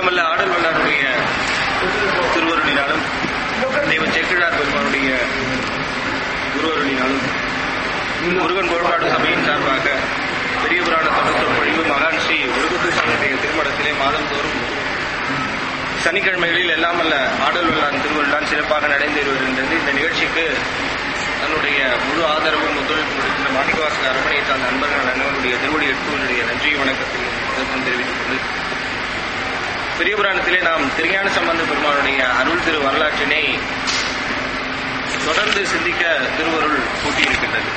எல்லாமல்ல ஆடல் வல்லாருடைய திருவருளினாலும் தெய்வ சேக்கிழார் பெருமானுடைய குருவருளினாலும் முருகன் கோட்பாடு சபையின் சார்பாக பெரிய புராண தொடர்பொழிவு மகான் ஸ்ரீ முருககிருஷ்ணனுடைய திருமணத்திலே மாதந்தோறும் சனிக்கிழமைகளில் எல்லாமல்ல ஆடல் வல்லான் திருவருளான் சிறப்பாக நடைபெற்று வருகின்றது. இந்த நிகழ்ச்சிக்கு தன்னுடைய முழு ஆதரவும் ஒத்துழைப்பு கொடுக்கின்ற மாணிக்கவாசக அரண்மனையை சார்ந்த நண்பர்கள் அனைவருடைய திருவடி எடுப்புகளுடைய நன்றி வணக்கத்தில் தெரிவித்துக் கொண்டு பெரிய புராணத்திலே நாம் திருஞான சம்பந்த பெருமானுடைய அருள் திரு வரலாற்றினை தொடர்ந்து சிந்திக்க திருவருள் கூட்டியிருக்கின்றது.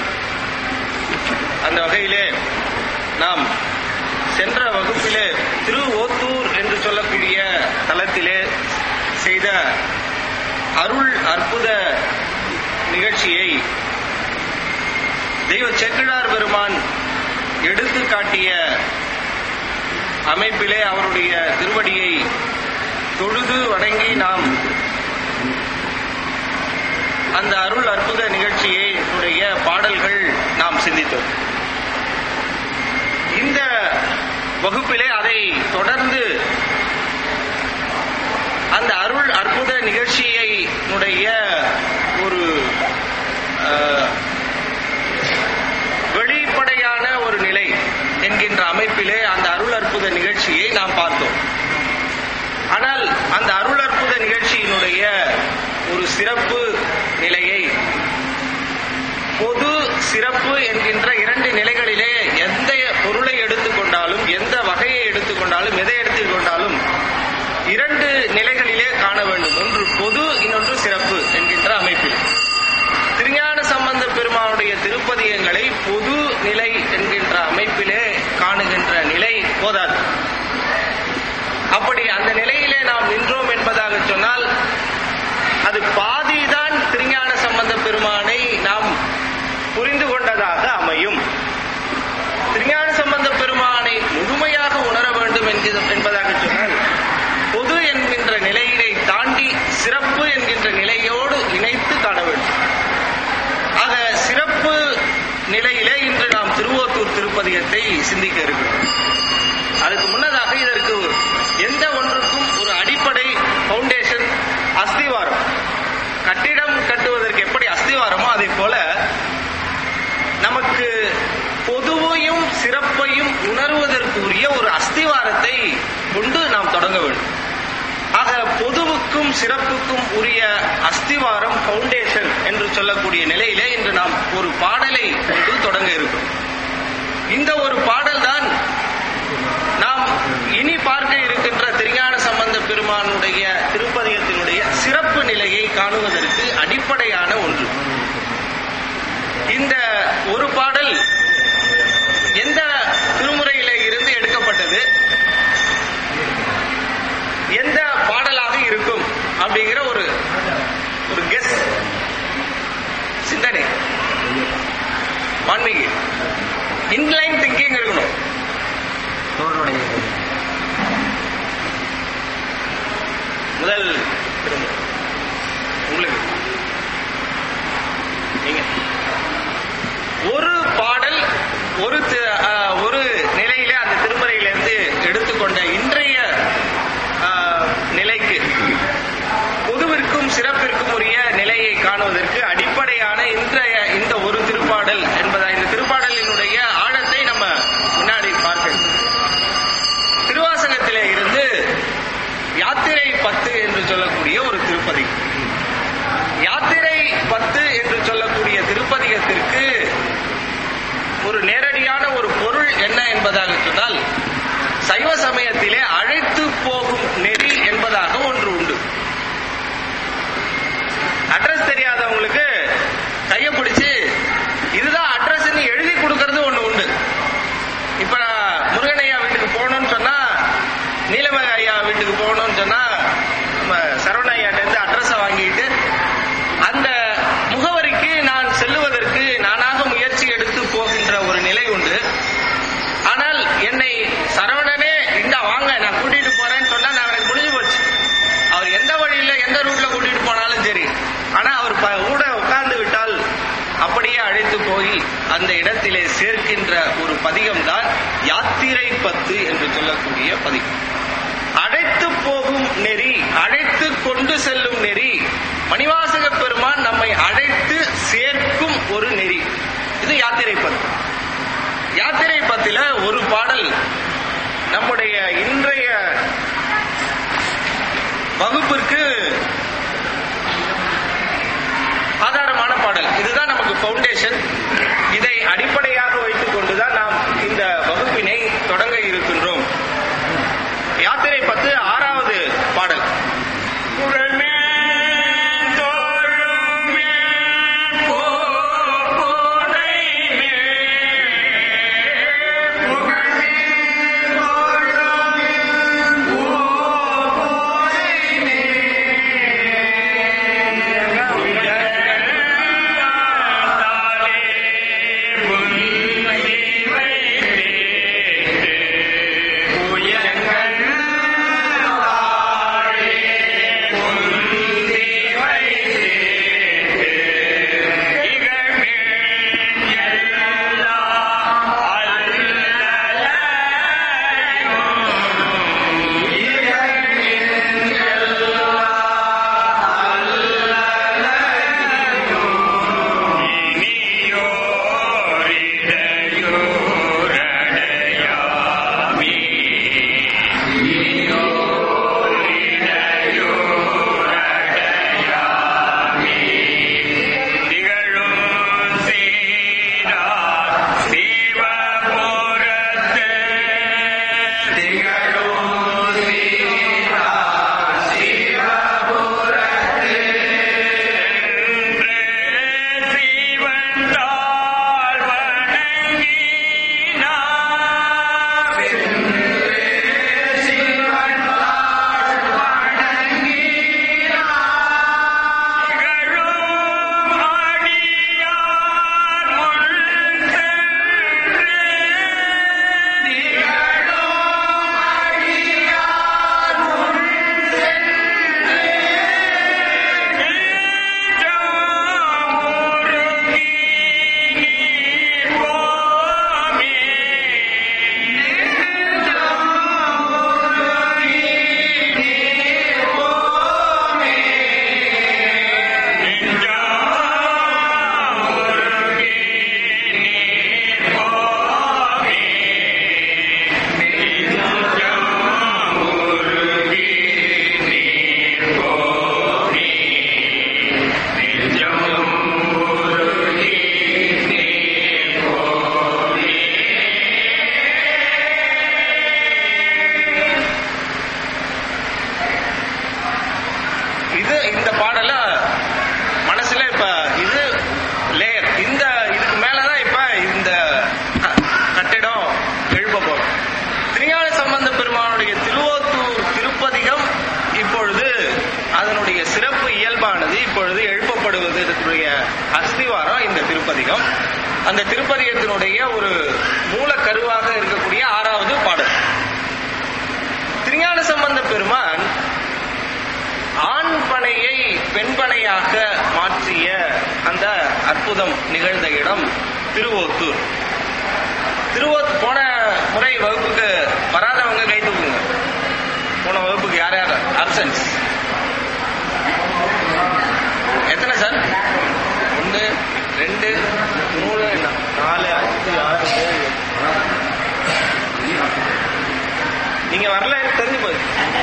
அந்த வகையிலே நாம் சென்ற வகுப்பிலே திரு ஓத்தூர் என்று சொல்லக்கூடிய தலத்திலே செய்த அருள் அற்புத நிகழ்ச்சியை தெய்வ சேக்கிழார் பெருமான் எடுத்து காட்டிய அமைப்பிலே அவருடைய திருவடியை தொழுது வணங்கி நாம் அந்த அருள் அற்புத நிகழ்ச்சியை பாடல்கள் நாம் சிந்தித்தோம். இந்த வகுப்பிலே அதை தொடர்ந்து அந்த அருள் அற்புத நிகழ்ச்சியை ஒரு வெளிப்படையான ஒரு நிலை என்கின்ற அமைப்பிலே அந்த அருள் அற்புத நிகழ்ச்சியை நாம் பார்த்தோம். ஆனால் அந்த அருள் அற்புத நிகழ்ச்சியினுடைய ஒரு சிறப்பு நிலையை பொது சிறப்பு என்கின்ற இரண்டு நிலைகளிலே எந்த பொருளை எடுத்துக்கொண்டாலும் எந்த வகையை எடுத்துக்கொண்டாலும் எதை எடுத்துக்கொண்டாலும் இரண்டு நிலைகளிலே காண வேண்டும். ஒன்று பொது, இன்னொன்று சிறப்பு என்கின்ற அமைப்பில் திருஞான சம்பந்த பெருமானுடைய திருப்பதிகங்களை பொது நிலை என்கின்ற அமைப்பிலே காணுகின்ற நிலை போதாது. அப்படி அந்த நிலையிலே நாம் நின்றோம் என்பதாக சொன்னால் அது பாதிதான் திருஞான சம்பந்த பெருமானை நாம் புரிந்து கொண்டதாக அமையும். திருஞான சம்பந்த பெருமானை முழுமையாக உணர வேண்டும் என்பதாக சொன்னால் பொது என்கின்ற நிலையினை தாண்டி சிறப்பு என்கின்ற நிலையோடு இணைத்து காண வேண்டும். ஆக சிறப்பு நிலையிலே இன்று நாம் திருவோத்தூர் திருப்பதிகத்தை சிந்திக்க இருக்கிறோம். அதுக்கு முன்னதாக இதற்கு எந்த ஒன்றுக்கும் ஒரு அடிப்படை பவுண்டேஷன், அஸ்திவாரம், கட்டிடம் கட்டுவதற்கு எப்படி அஸ்திவாரமோ அதே போல நமக்கு பொதுவையும் சிறப்பையும் உணர்வதற்குரிய ஒரு அஸ்திவாரத்தை கொண்டு நாம் தொடங்க வேண்டும். ஆக பொதுவுக்கும் சிறப்புக்கும் உரிய அஸ்திவாரம், பவுண்டேஷன் என்று சொல்லக்கூடிய நிலையிலே இன்று நாம் ஒரு பாடலை கொண்டு தொடங்க இருக்கிறோம். இந்த ஒரு பாடல் தான் நாம் இனி பார்க்க இருக்கின்ற திருஞான சம்பந்த பெருமானுடைய திருப்பதிகத்தினுடைய சிறப்பு நிலையை காணுவதற்கு அடிப்படையான ஒன்று. இந்த ஒரு பாடல் எந்த திருமுறையிலே இருந்து எடுக்கப்பட்டது, எந்த பாடலாக இருக்கும் அப்படிங்கிற ஒரு கெஸ், சிந்தனை, ஆன்மீக இன்லைன் திங்கிங் இருக்கணும். முதல் உங்களுக்கு நீங்க ஒரு பாடல் ஒரு நிலையில அந்த திருமறையிலிருந்து எடுத்துக்கொண்ட இன்றைய நிலைக்கு பொதுவிற்கும் சிறப்பிற்கும் உரிய நிலையை காணுவதற்கு அடிப்படையான இந்த ஒரு திருப்பாடல் என்பதா இந்த திருப்பாடலினுடைய ஆழத்தை நம்ம முன்னாடி பார்க்கணும். திருவாசகத்திலே இருந்து யாத்திரை 10 என்று சொல்லக்கூடிய ஒரு திருப்பதி, யாத்திரை 10 என்று சொல்லக்கூடிய திருப்பதிகத்திற்கு ஒரு நேரடியான ஒரு பொருள் என்ன என்பதாக சொன்னால் சைவ சமயத்திலே அழைத்து போகும் நெறி என்பதாக ஒன்று உண்டு. அட்ரஸ் தெரியாதவங்களுக்கு கைய பிடிச்சு இதுதான் அட்ரஸ் எழுதி கொடுக்கறது ஒண்ணு உண்டு. இப்ப முருகன் ஐயா வீட்டுக்கு போகணும்னு சொன்னா, நீலமக ஐயா வீட்டுக்கு போகணும்னு சொன்னா நம்ம சரவண ஐயாட்ட இருந்து அட்ரஸை வாங்கிட்டு அந்த முகவரிக்கு நான் செல்லுவதற்கு நானாக முயற்சி எடுத்து போகின்ற ஒரு நிலை உண்டு. ஆனால் என்னை சரவணனே இந்த வாங்க நான் கூட்டிட்டு போறேன்னு சொன்னா நான் எனக்கு முடிஞ்சு போச்சு. அவர் எந்த வழியில எந்த ரூட்ல கூட்டிட்டு போனாலும் சரி, ஆனா அவர் கூட உட்கார்ந்து விட்டால் அப்படியே அழைத்து போய் அந்த இடத்திலே சேர்க்கின்ற ஒரு பதிகம் தான் யாத்திரை 10 என்று சொல்லக்கூடிய பதிகம். அழைத்து போகும் நெறி, அழைத்து கொண்டு செல்லும் நெறி. மணிவாசக பெருமான் நம்மை அழைத்து சேர்க்கும் ஒரு நெறி. இது யாத்திரை பத்து. யாத்திரை பத்தில ஒரு பாடல் நம்முடைய இன்றைய வகுப்பிற்கு ஆதாரமான பாடல். இதுதான் நமக்கு பவுண்டேஷன். இதை அடிப்படையாக வைத்துக் கொண்டுதான் நாம் இந்த வகுப்பினை தொடங்க இருக்கின்றோம். யாத்திரை 10 6வது பாடல். அஸ்திவாரம் இந்த திருப்பதிகம். அந்த திருப்பதிகத்தினுடைய ஒரு மூல கருவாக இருக்கக்கூடிய 6வது பாடல். திருஞான சம்பந்த பெருமான் ஆண் பனையை பெண்பனையாக மாற்றிய அந்த அற்புதம் நிகழ்ந்த இடம் திருவோத்தூர். போன முறை வகுப்புக்கு வராதவங்க கை தூக்குங்க. போன வகுப்புக்கு யார் யார் அப்சன்ஸ்? எத்தனை சார்? 1 2 3 4 5 6 7. நீங்க வரல எனக்கு தெரிஞ்சு போகுது.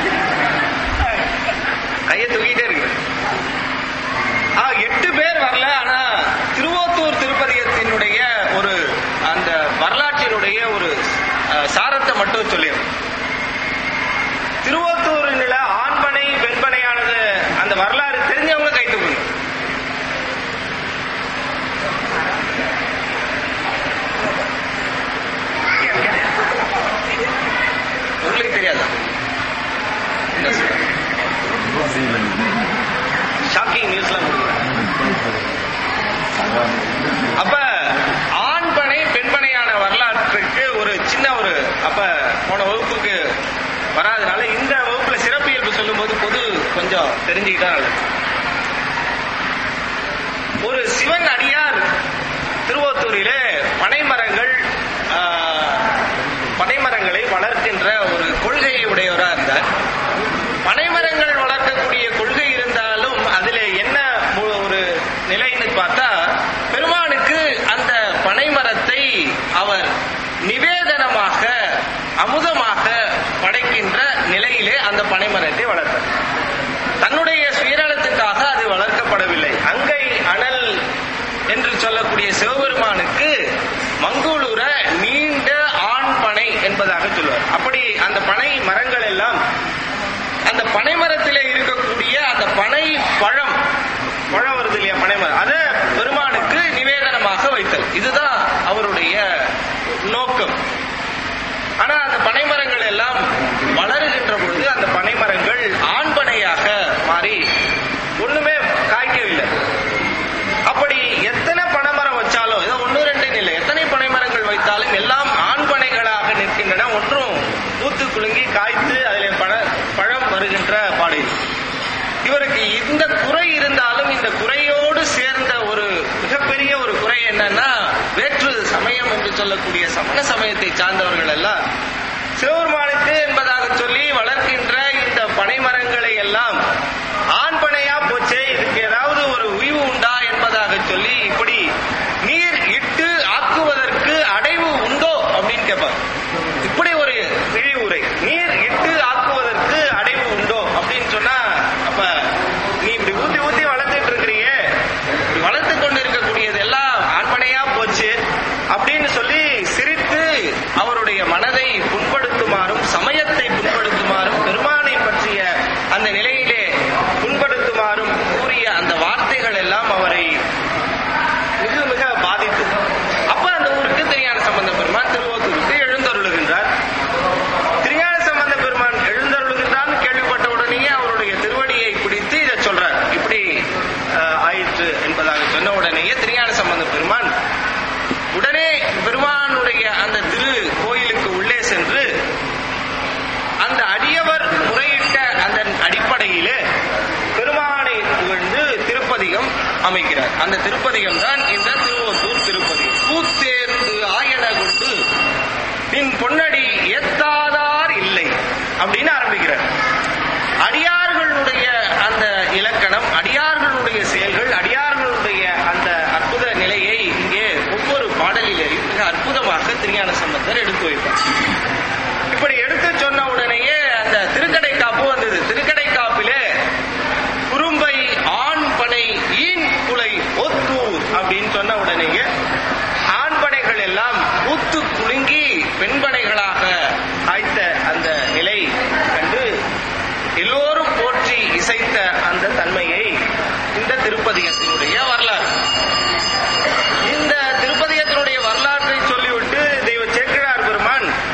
கையை தூக்கிட்டே இருக்கு. 8 பேர் வரல. ஆனா திருவோத்தூர் திருப்பதிகத்தினுடைய ஒரு அந்த வரலாற்றினுடைய ஒரு சாரத்தை மட்டும் சொல்லிடும். திருவோத்தூரில் ஆண்பனை பெண்பனையானது அந்த வரலாறு தெரிஞ்சவங்க கை தூக்குங்க. உங்களுக்கு தெரியாதா? ஷாக்கிங் நியூஸ்லாம் அப்ப ஆண்பனை பெண்பனையான வரலாற்றுக்கு ஒரு சின்ன ஒரு அப்ப போன வகுப்புக்கு வராதனால இந்த வகுப்புல சிறப்பியல்பு சொல்லும் போது பொது கொஞ்சம் தெரிஞ்சுக்கிட்டா நல்லது. ஒரு சிவன் அடியார் திருவோத்தூரிலே பனைமரங்களை வளர்க்கின்ற ஒரு கொள்கையை உடையவராக இருந்தார். அவர் நிவேதனமாக அமுதமாக படைக்கின்ற நிலையிலே அந்த பனைமரத்தை வளர்த்தார். தன்னுடைய சுயநலத்துக்காக அது வளர்க்கப்படவில்லை. அங்கை அனல் என்று சொல்லக்கூடிய சிவபெருமானுக்கு மங்குளுர நீண்ட ஆண் பனை என்பதாக சொல்வார். அப்படி அந்த பனை மரங்கள் எல்லாம் அந்த பனைமரத்திலே இருக்கக்கூடிய அந்த பனை பழம் வருது இல்லையா, பனைமரம், அதை பெருமானுக்கு நிவேதனமாக வைத்தல். இதுதான் அவருடைய நோக்கம். ஆனா அந்த பனைமரங்கள் எல்லாம் வளருகின்ற பொழுது அந்த பனைமரங்கள் ஆண்பனையாக மாறி ஒண்ணுமே காய்க்கவில்லை. அப்படி எத்தனை பனைமரம் வச்சாலும், ஏதோ ஒன்னு ரெண்டு இல்லை, எத்தனை பனைமரங்கள் வைத்தாலும் எல்லாம் ஆண்பனைகளாக நிற்கின்றன. ஒன்றும் பூத்து குலுங்கி காய்த்து அதில் பழம் வருகின்ற பாடு. இவருக்கு இந்த குறை இருந்தாலும் இந்த குறையோடு சேர்ந்த ஒரு மிகப்பெரிய ஒரு குறை என்னன்னா, வேற்று சமயம் என்று சொல்லக்கூடிய சமண சமயத்தை சார்ந்தவர்கள் எல்லாம் சிவபெருமானுக்கு என்பதாக சொல்லி வளர்க்கின்ற இந்த பனைமரங்களை எல்லாம் ஆண்பனையா போச்சே, இதுக்கு ஏதாவது ஒரு உய்வு உண்டா என்பதாக சொல்லி இப்படி நீர் இட்டு ஆக்குவதற்கு அடைவு உண்டோ அப்படின்னு கேட்பார். இப்படி ஒரு இழிவுரை, நீர் இட்டு ஆக்குவதற்கு அடைவு உண்டோ அப்படின்னு சொன்னா, அப்ப நீ இப்படி ஊத்தி ஊத்தி வளர்த்துட்டு இருக்கிறீங்க, வளர்த்து கொண்டு இருக்கக்கூடியது எல்லாம் ஆண்பனையா போச்சு அப்படின்னு சொல்லி சிரித்து அவருடைய மனதை புண்படுத்துமாறும் சமயத்தை புண்படுத்துமாறும் பெருமானை பற்றிய அந்த நிலையிலே புண்படுத்துமாறும் கூறிய அந்த வார்த்தைகள் எல்லாம் அவரை மிக மிக பாதித்தது. அப்ப அந்த ஊருக்கு திருஞான சம்பந்த பெருமான் திருவோத்தூருக்கு எழுந்தருளுகின்றார். திருஞான சம்பந்த பெருமான் எழுந்தருளுகின்றான் கேள்விப்பட்ட உடனேயே அவருடைய திருவடியை பிடித்து இதை சொல்றார். இப்படி ஆயிற்று என்பதாக சொன்ன உடனேயே திருஞான சம்பந்த பெருமான் உடனே பெருமானுடைய அந்த திரு கோயிலுக்கு உள்ளே சென்று அந்த அடியவர் முறையிட்ட அந்த அடிப்படையிலே பெருமானை புகழ்ந்து திருப்பதிகம் அமைக்கிறார். அந்த திருப்பதிகம் தான் இந்த திருவோத்தூர் திருப்பதிகம். பூத்தேர்ந்து ஆயன கொண்டு நின் பொன்னடி ஏத்தாதார் இல்லை அப்படின்னு ஆரம்பிக்கிறார். அடியார்களுடைய அந்த இலக்கணம், அடியார்களுடைய செயல்கள், அடியார்களுடைய அந்த அற்புத நிலையை இங்கே ஒவ்வொரு பாடலிலேயும் மிக அற்புதமாக திருஞான சம்பந்தர் எடுத்து வைப்பார். இப்படி எடுத்து சொன்ன உடனேயே அந்த திருக்கடை காப்பு வந்தது. திருக்கடை காப்பிலே குறும்பை ஆண்பனை ஈன் குலை ஒத்தூர் அப்படின்னு சொன்ன உடனேயே ஆண்பனைகள் எல்லாம் ஊத்து குலுங்கி பெண்பனைகளாக ஆய்த்த அந்த நிலை கண்டு எல்லோரும் போற்றி இசைத்த அந்த தன்மையை இந்த திருப்பதிகத்தினுடைய வரலாறு. இந்த திருப்பதிகத்தினுடைய வரலாற்றை சொல்லிவிட்டு தெய்வ சேக்கிழார் பெருமான்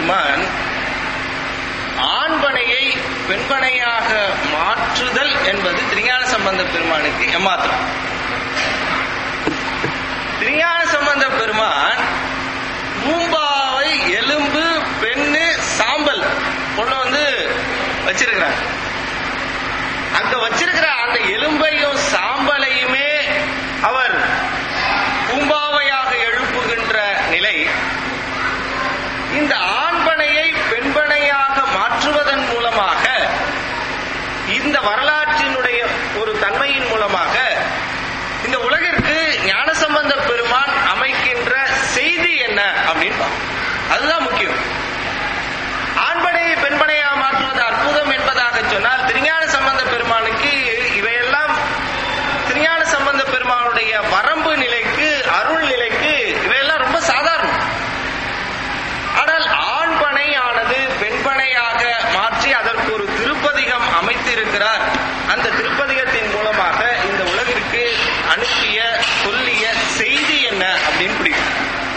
பெருமான் ஆண்பனையை பெண்பனையாக மாற்றுதல் என்பது திருஞான சம்பந்த பெருமானுக்கு ஏமாற்றம். திருஞான சம்பந்த பெருமான் பூம்பாவை எலும்பு பெண்ணு சாம்பல் கொண்டு வச்சிருக்கிறார். அங்க வச்சிருக்கிற அந்த எலும்பையும் சாம்பலையுமே அவர் பூம்பாவையாக எழுப்புகின்ற நிலை, இந்த ஆண்பனையை பெண்பனையாக மாற்றுவதன் மூலமாக, இந்த வரலாற்றினுடைய ஒரு தன்மையின் மூலமாக இந்த உலகிற்கு ஞானசம்பந்த பெருமான் அமைக்கின்ற செய்தி என்ன அப்படின்னு அதுதான் முக்கியம். ஆண்பனையை பெண்பனையாக மாற்றுவது அற்புதம் என்பதாக சொன்னால், திருஞான சம்பந்த பெருமானுக்கு இவையெல்லாம் திருஞான சம்பந்த பெருமானுடைய வரம்பு நிலைக்கு, அருள் நிலைக்கு இவையெல்லாம் ரொம்ப சாதாரணம். ஆனால் ஆண்பனை ஆனது பெண்பனையாக மாற்றி அதற்கு ஒரு திருப்பதிகம் அமைத்திருக்கிறார். அந்த திருப்பதிகத்தின் மூலமாக இந்த உலகிற்கு அனுப்பிய சொல்லிய செய்தி என்ன அப்படின்னு பிடிக்கும்.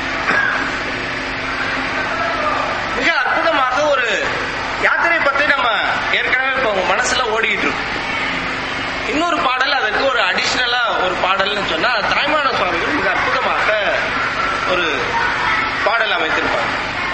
மிக அற்புதமாக ஒரு யாத்திரை பத்தி நம்ம ஏற்கனவே இப்ப உங்க மனசுல ஓடிட்டு இருக்கோம். இன்னொரு பாடல் அதற்கு ஒரு அடிஷனலா ஒரு பாடல்னு சொன்னா, தாய்மான சுவாமிகள் மிக அற்புதமாக ஒரு பாடல் அமைத்திருப்பாங்க.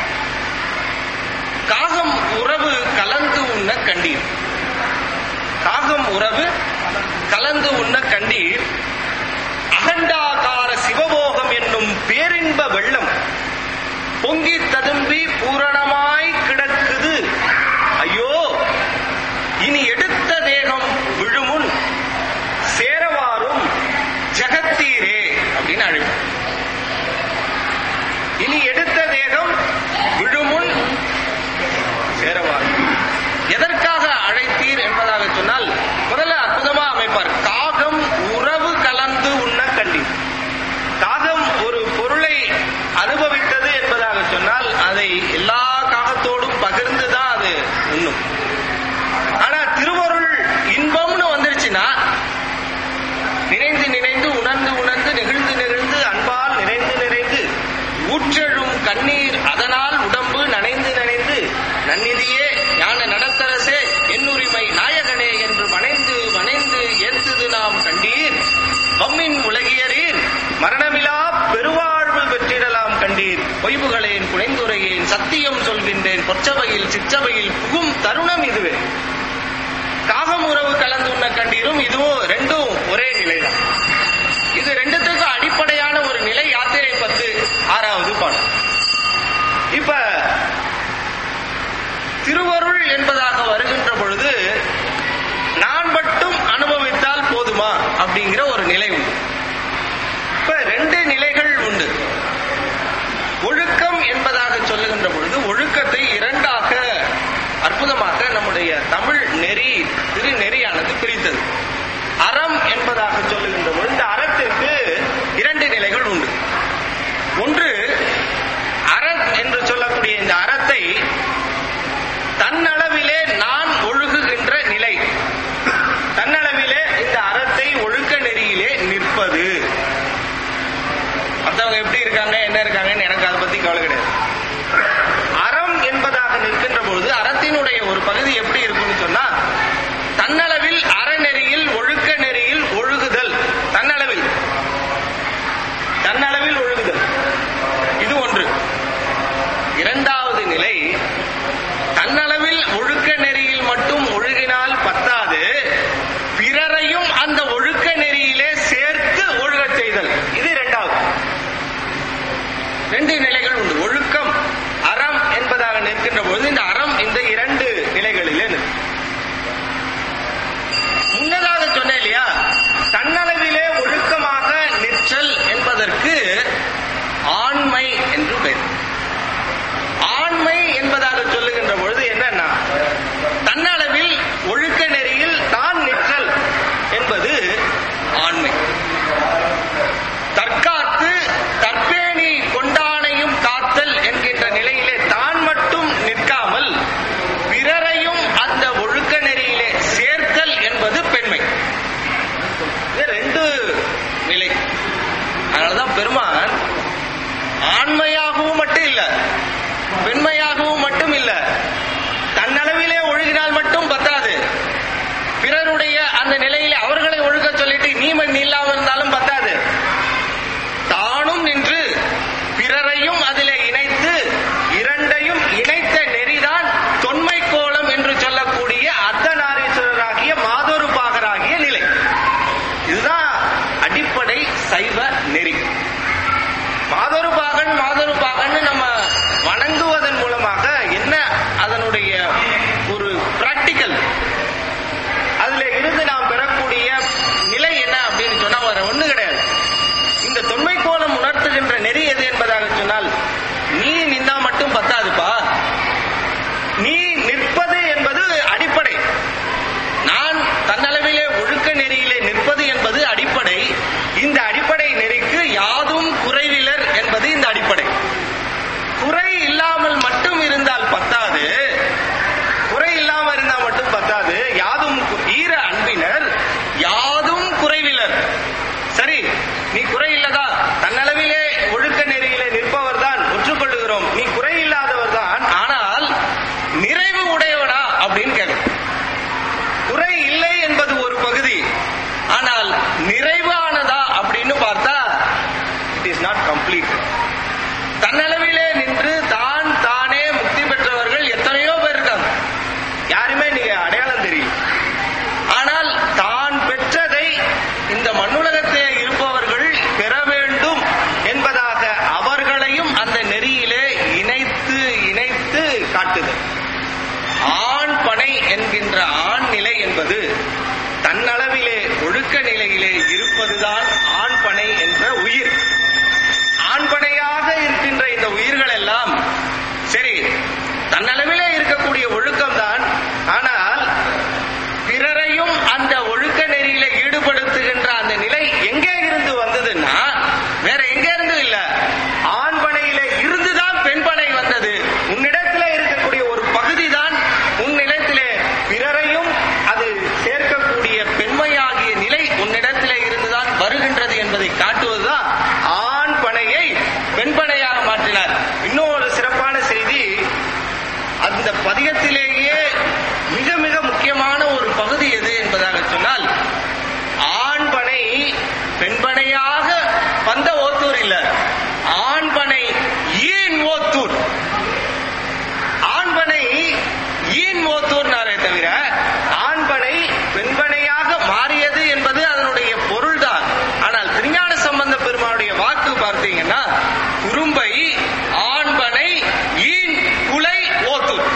காகம் உறவு கலந்து உண்ண கண்டீர், காகம் உறவு கலந்து உண்ண கண்டீர், அகண்டாகார சிவபோகம் என்னும் பேரின்ப வெள்ளம் பொங்கி ததும்பி பூரணமாய் கிடக்குது, ஐயோ இனி எடுத்த தேகம் விழுமுன் சேரவாரும் ஜெகத்தீரே அப்படின்னு அழைப்பு. இனி எடுத்த தேகம் விழுமுன் சேரவாரும், எதற்காக அழைத்தீர் என்பதாக சொன்னால், முதல்ல அற்புதமா அமைப்பார். காகம் உறவு கலந்து உண்ண கண்டீர். காகம் ஒரு பொருளை அனுபவித்தது என்பதாக சொன்னால் அதை எல்லா காகத்தோடும் பகிர்ந்துதான் அது உண்ணும். ஆனா திருவருள் இன்பம்னு வந்துருச்சுன்னா, நினைந்து நினைந்து உணர்ந்து உணர்ந்து நெகிழ்ந்து நெகிழ்ந்து அன்பால் நிறைந்து நிறைந்து ஊற்றெழும் கண்ணீர் அதனால் உடம்பு நனைந்து நனைந்து நன்னிதியே ஞான நடத்தரசே என்னுரிமை நாயகனே என்று வணைந்து வணைந்து ஏத்துது நாம் கண்டீர், வம்மின் உலகியரீர் மரணமிலா பெருவாழ்வு பெற்றிடலாம் கண்டீர், பொய்வுகளேன் குறைந்துரையேன் சத்தியம் சொல்கின்றேன் பொற்சபையில் சிற்றபையில் புகும் தருணம் இதுவே. காகம் உறவு கலந்து உண்ண கண்டீரும் இதுவும் ரெண்டும் ஒரே நிலைதான். இது ரெண்டுத்துக்கும் அடிப்படையான ஒரு நிலை யாத்திரை 10 பாடல். இப்ப திருவருள் என்பதாக வருகின்ற பொழுது நான் மட்டும் அனுபவித்தால் போதுமா அப்படிங்கிற ஒரு நிலை உண்டு. இப்ப 2 நிலைகள் உண்டு. ஒழுக்கம் என்பதாக சொல்லுகின்ற பொழுது ஒழுக்கத்தை 2ஆக அற்புதமாக நம்முடைய தமிழ் நெறி திருநெறியானது பிரித்தது. அறம் என்பதாக சொல்லுகின்ற பொழுது இந்த அறத்திற்கு 2 நிலைகள் உண்டு. ஒன்று, அறம் என்று சொல்லக்கூடிய இந்த அறத்தை தன்னளவிலே நான் ஒழுகுகின்ற நிலை, தன்னளவிலே இந்த அறத்தை ஒழுக்க நெறியிலே நிற்பது. மற்றவங்க எப்படி இருக்காங்க என்ன இருக்காங்கன்னு எனக்கு அதை பத்தி கவலை கிடையாது. அறம் என்பதாக ஆண் பனை என்கின்ற ஆண் நிலை என்பது தன்னளவிலே ஒழுக்க நிலையிலே இருப்பதுதான் ஆண் பனை என்ற உயிர். ஆண்பனையாக இருக்கின்ற இந்த உயிர்கள் எல்லாம் சரி தன்னளவிலே இருக்கக்கூடிய ஒழுக்கம் தான். ஆனால் பிறரையும் அந்த ஒழுக்க நெறியில ஈடுபடுத்துகின்ற அந்த நிலை எங்கே இருந்து வந்ததுன்னா வேற எங்க இருந்து இல்ல, ஆண்பனையில இருந்துதான் பெண்பனை வந்தது. உன்னிடத்திலே இருக்கக்கூடிய ஒரு பகுதி தான் உன்னிடத்திலே பிறரையும் அது சேர்க்கக்கூடிய பெண்மையாகிய நிலை உன்னிடத்திலே இருந்துதான் வருகின்றது என்பதை காட்டுவதுதான் ஆண் பனையை பெண்பனையாக மாற்றினார். இன்னொரு சிறப்பான செய்தி, அந்த பதிகத்திலேயே மிக மிக முக்கியமான ஒரு பகுதி எது என்பதாக சொன்னால், ஆண்பனை பெண்பனையாக வந்த ஓத்தூர் இல்ல, ஆண்பனை ஈன் ஓத்தூர். ஆண்பனை ஈன் ஓத்தூர்னாரே தவிர ஆண்பனை பெண்பனையாக மாறியது என்பது அதனுடைய பொருள்தான். ஆனால் திருஞான சம்பந்த பெருமானுடைய வாக்கு பார்த்தீங்கன்னா குறும்பை ஆண்பனை ஈன் குலை ஓத்தூர்.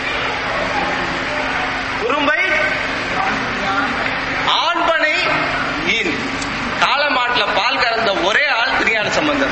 குறும்பை ஆண்பனை ஈன். காலமாட்டில் பால் கறந்த ஒரே ஆள் திருஞான சம்பந்தர்.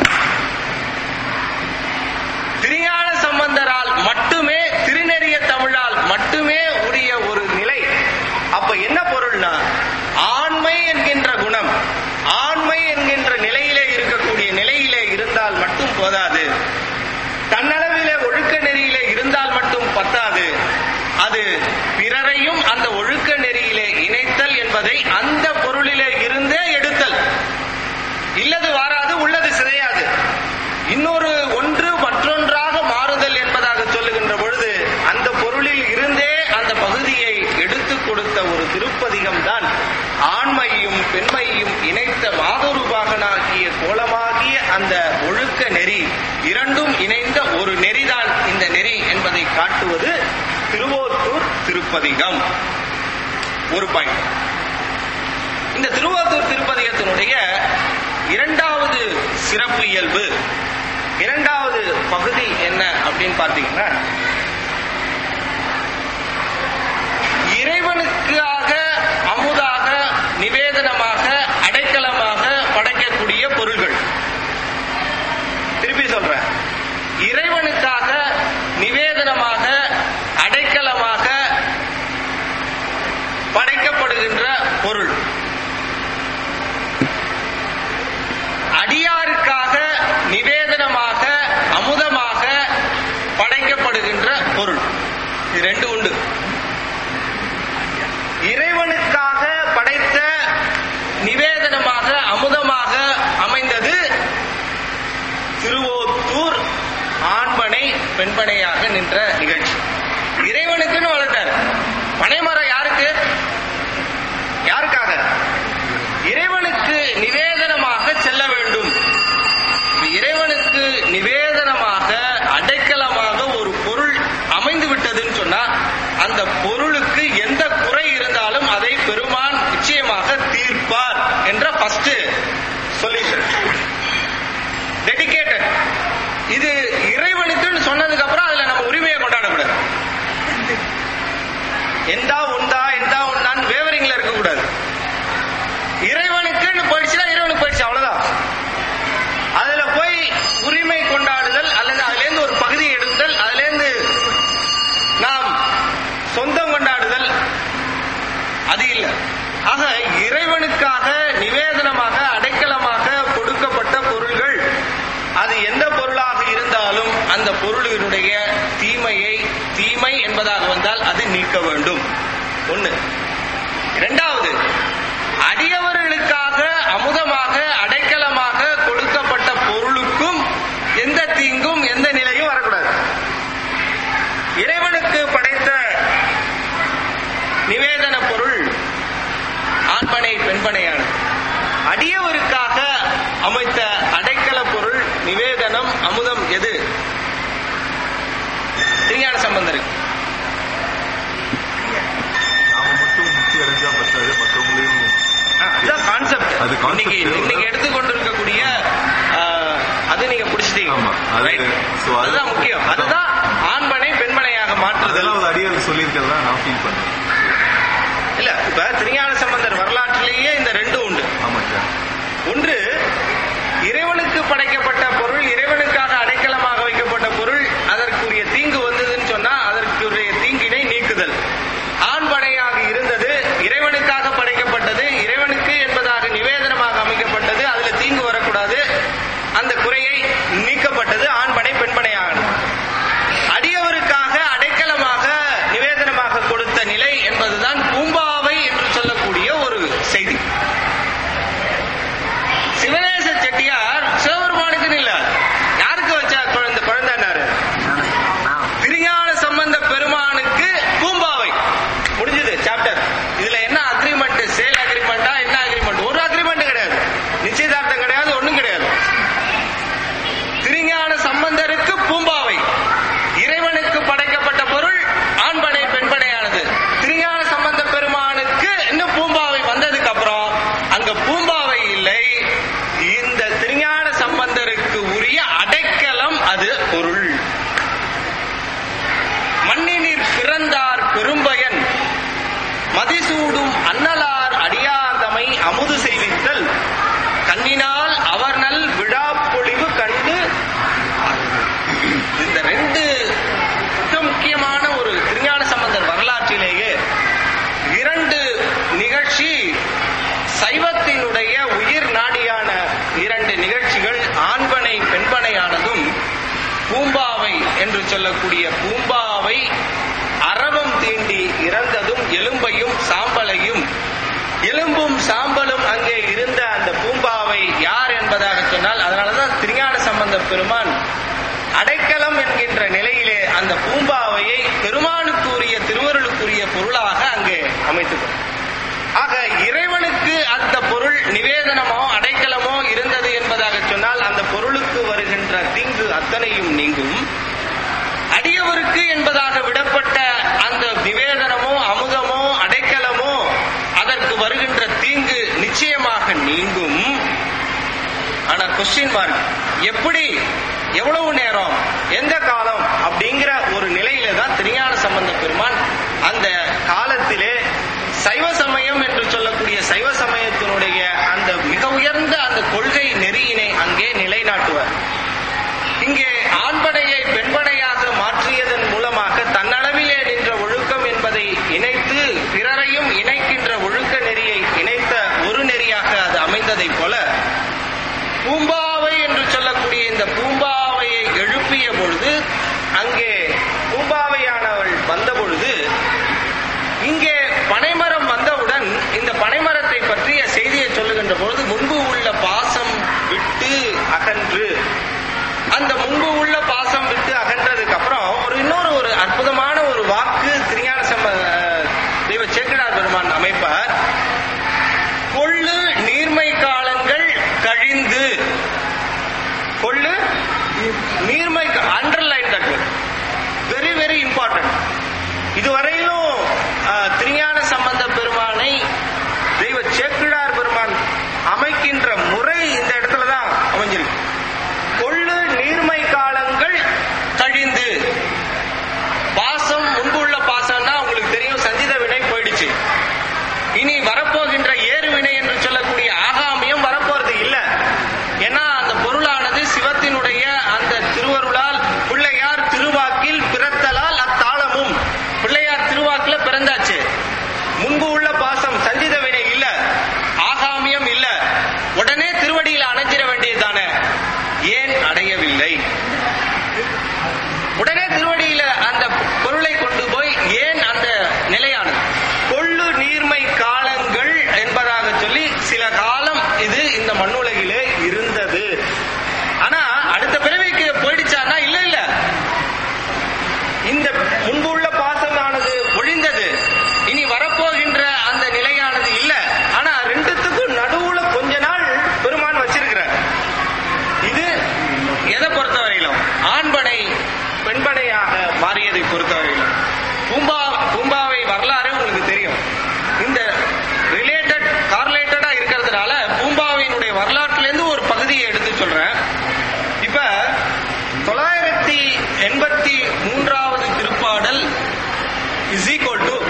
திருஞான சம்பந்தரால் மட்டுமே, திருநெறிய தமிழால் மட்டுமே உரிய ஒரு நிலை. அப்ப என்ன பொருள்னா, ஆண்மை என்கின்ற குணம் ஆண்மை என்கின்ற நிலையிலே இருக்கக்கூடிய நிலையிலே இருந்தால் மட்டும் போதாது, தன்னளவிலே ஒழுக்க நெறியிலே இருந்தால் மட்டும் பத்தாது, அது பிறரையும் அந்த ஒழுக்க நெறியிலே இணைத்தல் என்பதை அந்த பொருளிலே இருந்தே எடுத்தல். இல்லது வாராது, உள்ளது சிதையாது. இன்னொரு ஒன்று மற்றொன்றாக மாறுதல் என்பதாக சொல்லுகின்ற பொழுது அந்த பொருளில் இருந்தே அந்த பகுதியை எடுத்துக் கொடுத்த ஒரு திருப்பதிகம் தான் ஆண்மையும் பெண்மையும் இணைத்த மாதொருபாகனாகிய கோலமாகிய அந்த ஒழுக்க நெறி. இரண்டும் இணைந்த ஒரு நெறிதான் இந்த நெறி என்பதை காட்டுவது திருவோத்தூர் திருப்பதிகம். ஒரு பாயிண்ட். இந்த திருவோத்தூர் திருப்பதிகத்தினுடைய இரண்டாவது சிறப்பு இயல்பு, இரண்டாவது பகுதி என்ன அப்படின்னு பார்த்தீங்கன்னா, இறைவனுக்காக அமுதாக நிவேதனமாக அடைக்கலமாக படைக்கக்கூடிய பொருள்கள். திருப்பி சொல்றேன், இறைவனுக்காக நிவேதனமாக அடைக்கலமாக படைக்கப்படுகின்ற பொருள், அடியாருக்காக நிவேதனமாக அமுதமாக படைக்கப்படுகின்ற பொருள். இது ரெண்டு உண்டு. இறைவனுக்காக படைத்த நிவேதனமாக அமுதமாக அமைந்தது திருவோத்தூர் ஆண்பனை பெண்பனையாக நின்ற நிகழ்ச்சி. இறைவனுக்குன்னு வளர்த்தார். பனைமரம் யாருக்கு? யாருக்காக? இறைவனுக்கு நிவேதனமாக செல்ல வேண்டும். இறைவனுக்கு நிவேதனமாக அடைக்கலமாக ஒரு பொருள் அமைந்து விட்டதுன்னு சொன்னா அந்த பொருளுக்கு எந்த குறை இருந்தாலும் அதை பெருமான் நிச்சயமாக தீர்ப்பார் என்ற ஃபர்ஸ்ட் சொல்யூஷன். டெடிகேட்டட். இது இறைவனுக்குன்னு சொன்னதுக்கு அப்புறம் அதுல நம்ம உரிமையை கொண்டாடக்கூடாது. எந்தா உண்டா எந்தா உண்டான்னு வேவரிங்ல இருக்கக்கூடாது. இறைவனுக்குன்னு போயிடுச்சுன்னா இறைவனுக்கு போயிடுச்சு, அவ்வளவுதான். அதுல போய் உரிமை கொண்டாடுதல் அல்லது அதுல இருந்து ஒரு பகுதியை எடுத்தல், அதுல இருந்து நாம் சொந்தம் கொண்டாடுதல் அது இல்லை. ஆக இறைவனுக்காக நிவேதனமாக அடைக்கலமாக கொடுக்கப்பட்ட பொருள்கள் அது எந்த பொருளாக இருந்தாலும் அந்த பொருளினுடைய தீமை என்பதாக வந்தால் அது நீக்க வேண்டும். ஒண்ணு. இரண்டாவது, அடியவர்களுக்காக அமுதமாக அடைக்கலமாக கொடுக்கப்பட்ட பொருளுக்கும் எந்த தீங்கும் எந்த நிலையும் வரக்கூடாது. இறைவனுக்கு படைத்த நிவேதன பொருள் ஆண்பனை பெண்பனையானது. அடியவருக்காக அமைத்த அடைக்கல பொருள் நிவேதனம் அமுதம் எது? திருஞான சம்பந்தருக்கு. நாம மட்டும் முக்தி அடைஞ்சா பத்தாது, மற்றவங்களையும் அதுதான் கான்செப்ட். இன்னைக்கு எடுத்துக்கொண்டிருக்கக்கூடிய அது நீங்க புடிச்சிட்டீங்க. அதுதான் முக்கியம். அதுதான் ஆண்பனை பெண்பனையாக மாற்றுதல். அது அடியார் சொல்லியிருக்கிறதா நான் ஃபீல் பண்ணேன். இல்ல, இப்ப திருஞான சம்பந்தர் வரலாற்றிலேயே இந்த ரெண்டு உண்டு. ஆமாங்க. ஒன்று, இறைவனுக்கு படைக்கப்பட்ட பொருள், இறைவனுக்காக அடைக்கலமாக வைக்கப்பட்ட பொருள், அதற்குரிய தீங்கு வந்ததுன்னு சொன்னா அதற்குரிய தீங்கினை நீக்குதல். ஆண்படையாக இருந்தது, இறைவனுக்காக படைக்கப்பட்டது, இறைவனுக்கு என்பதாக நிவேதனமாக அமைக்கப்பட்டது, அதுல தீங்கு வரக்கூடாது, அந்த குறையை நீக்கப்பட்டது, ஆண்படை பெண்படை ஆகணும். அடியவருக்காக அடைக்கலமாக நிவேதனமாக கொடுத்த நிலை என்பதுதான் பூம்பாவை என்று சொல்லக்கூடிய ஒரு செய்தி. சிவநேச செட்டியார் சிவபெருமானுக்கு இல்ல, யாருக்கு வச்சா குழந்தைனாரு? திருஞான சம்பந்த பெருமானுக்கு பூம்பாவை. முடிஞ்சது சாப்டர். இதுல என்ன அக்ரிமெண்ட்? சேல் அக்ரிமெண்டா? என்ன அக்ரிமெண்ட்? ஒரு அக்ரிமெண்ட் கிடையாது, நிச்சயதார்த்தம் கிடையாது, ஒண்ணும் கிடையாது. திருஞான சம்பந்தருக்கு பூம்பாவை, இறைவனுக்கு படைக்கப்பட்ட பொருள் ஆண்படை பெண்படையானது. திருஞான சம்பந்த பெருமானுக்கு இன்னும் பூம்பாவை வந்ததுக்கு அப்புறம் அங்க பூம்பாவை இல்லை, இந்த திருஞான சம்பந்தருக்கு உரிய அடைக்கலம் அது பொருள். மண்ணினிற் பிறந்தார் பெரும்பயன் மதிசூடும் அன்னலார் அடியார்தமை அமுது செய்வித்தல் கண்ணினால் அவர் நல் விழாப்பொழிவு கண்டு. இந்த ரெண்டு மிக முக்கியமான ஒரு திருஞான சம்பந்தர் வரலாற்றிலேயே இரண்டு நிகழ்ச்சி, சைவத்தினுடைய உயிர் நாடியான இரண்டு நிகழ்ச்சிகள், ஆண்பனை பெண்பனையானதும் பூம்பாவை என்று சொல்லக்கூடிய பூம்பாவை அரவம் தீண்டி இறந்ததும் எலும்பையும் சாம்பலையும், எலும்பும் சாம்பலும் அங்கே இருந்த அந்த பூம்பாவை யார் என்பதாக சொன்னால், அதனாலதான் திருஞான சம்பந்த பெருமான் அடைக்கலம் என்கின்ற நிலையிலே அந்த பூம்பாவையை பெருமானுக்குரிய திருவருளுக்குரிய பொருளாக அங்கே அமைத்துக்கொண்டார். ஆக இறைவனுக்கு அந்த பொருள் நிவேதனமோ அடைக்கலமோ இருந்தது என்பதாக சொன்னால் அந்த பொருளுக்கு வருகின்ற தீங்கு அத்தனையும் நீங்கும். அடியவருக்கு என்பதாக விடப்பட்ட அந்த நிவேதனமோ அமுதமோ அடைக்கலமோ அதற்கு வருகின்ற தீங்கு நிச்சயமாக நீங்கும். ஆனா கொஸ்டின் மார்க், எப்படி, எவ்வளவு நேரம், எந்த காலம் அப்படிங்கிற ஒரு நிலையில தான் திருஞான சம்பந்த பெருமான் அந்த காலத்திலே சைவ சமயம் என்று சொல்லக்கூடிய சைவ சமயத்தினுடைய அந்த மிக உயர்ந்த அந்த கொள்கை நெறியினை அங்கே நிலைநாட்டுவார். இங்கே ஆண்படையை பெண்படையாக மாற்றியதன் மூலமாக தன்னளவிலே நின்ற ஒழுக்கம் என்பதை இணைத்து பிறரையும் இணைக்கின்ற ஒழுக்க நெறியை இணைத்த ஒரு நெறியாக அது அமைந்ததை போல, பூம்பாவை என்று சொல்லக்கூடிய இந்த பூம்பாவையை எழுப்பிய பொழுது, அங்கே பூம்பாவையானவள் வந்த பொழுது, இங்கே பனைமரம் வந்தவுடன் இந்த பனைமரத்தை பற்றிய செய்தியை சொல்லுகின்ற பொழுது முன்பு உள்ள பாசம் விட்டு அகன்று, அந்த முன்பு உள்ள பாசம் விட்டு அகன்றதுக்கு அப்புறம் இன்னொரு ஒரு அற்புதமான ஒரு வாக்கு திருஞான தெய்வ சேக்கிழார் பெருமான் அமைப்பார். கொள்ளு நீர்மை காலங்கள் கழிந்து, கொள்ளு நீர்மை, underline that, very very important. இதுவரையிலும் திருஞான சம்பந்த பெருமானை தெய்வ சேக்கிழார் பெருமான் அமைக்கின்ற முறை இந்த இடத்துலதான் அமைஞ்சது. இஸ் ஈக்குவல் டு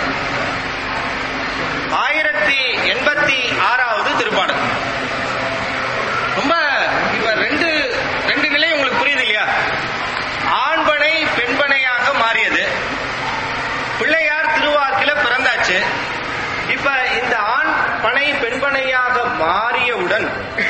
1086வது திருப்பாடல். ரொம்ப இப்ப ரெண்டு நிலை உங்களுக்கு புரியுது இல்லையா? ஆண்பனை பெண்பனையாக மாறியது, பிள்ளையார் திருவாக்கில பிறந்தாச்சு. இப்ப இந்த ஆண் பனை பெண்பனையாக மாறியவுடன்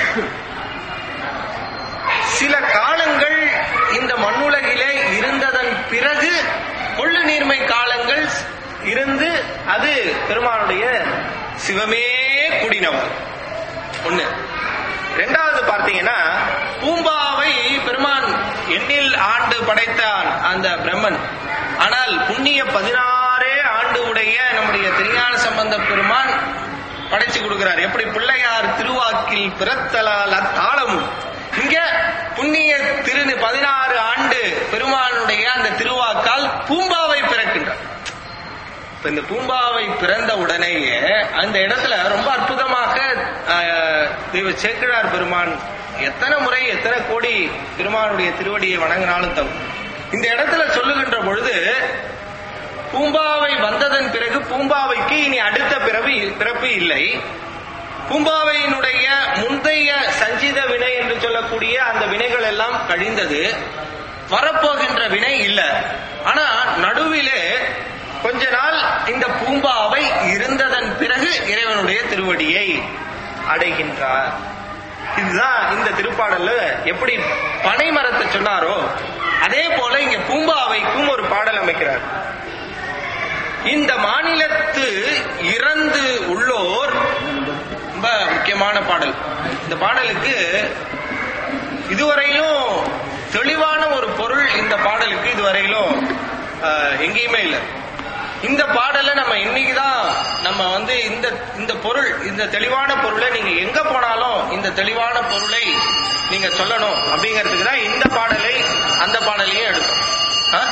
சில காலங்கள் இந்த மண்ணுலகிலே இருந்ததன் பிறகு கொள்ளு நீர்மை காலங்கள் இருந்து அது பெருமானுடைய சிவமே குடினவர் ஒண்ணு. இரண்டாவது பார்த்தீங்கன்னா, பூம்பாவை பெருமான் எண்ணில் ஆண்டு படைத்தான் அந்த பிரம்மன். ஆனால் புண்ணிய 16 ஆண்டு உடைய நம்முடைய திருஞான சம்பந்த பெருமான் படைச்சு கொடுக்கிறார். எப்படி பிள்ளையார் திருவாக்கில் பிறத்தலால் அத்தாளமும், இங்க புண்ணிய 16 ஆண்டு பெருமானுடைய அந்த திருவாக்கால் பூம்பாவை பிறக்கின்றார். இந்த பூம்பாவை பிறந்த உடனேயே அந்த இடத்துல ரொம்ப அற்புதமாக தெய்வ சேக்கிழார் பெருமான் எத்தனை முறை எத்தனை கோடி பெருமானுடைய திருவடியை வணங்கினாலும் தகும். இந்த இடத்துல சொல்லுகின்ற பொழுது, பூம்பாவை வந்ததன் பிறகு பூம்பாவைக்கு இனி அடுத்த பிறப்பு இல்லை. பூம்பாவையினுடைய முந்தைய சஞ்சித வினை என்று சொல்லக்கூடிய அந்த வினைகள் எல்லாம் கழிந்தது. வரப்போகின்ற வினை இல்லை. ஆனா நடுவிலே கொஞ்ச நாள் இந்த பூம்பாவை இருந்ததன் பிறகு இறைவனுடைய திருவடியை அடைகின்றார். இதுதான் இந்த திருப்பாடல்ல எப்படி பனை மரத்தை சொன்னாரோ அதே போல இங்க பூம்பாவைக்கும் ஒரு பாடல் அமைக்கிறார். இந்த மாநிலத்து இறந்து உள்ளோர், ரொம்ப முக்கியமான பாடல். இந்த பாடலுக்கு இதுவரையிலும் தெளிவான ஒரு பொருள் இந்த பாடலுக்கு இதுவரையிலும் எங்கேயுமே இல்லை. இந்த பாடலை நம்ம இன்னைக்குதான் நம்ம இந்த பொருள், இந்த தெளிவான பொருளை நீங்க எங்க போனாலும் இந்த தெளிவான பொருளை நீங்க சொல்லணும் அப்படிங்கிறதுக்கு தான் இந்த பாடலை அந்த பாடலையும் எடுத்தோம்.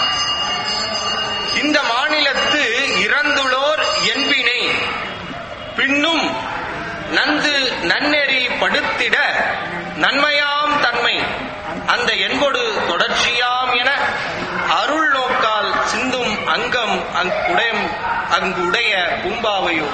இந்த மாநிலத்து இறந்துளோர் என்பினை பின்னும் நந்து நன்னெறி படுத்திட நன்மையாம் தன்மை அந்த என்பொடு தொடர்ச்சியாம் என அருள் நோக்கால் சிந்தும் அங்கம் அங்குடைய பூம்பாவையோ.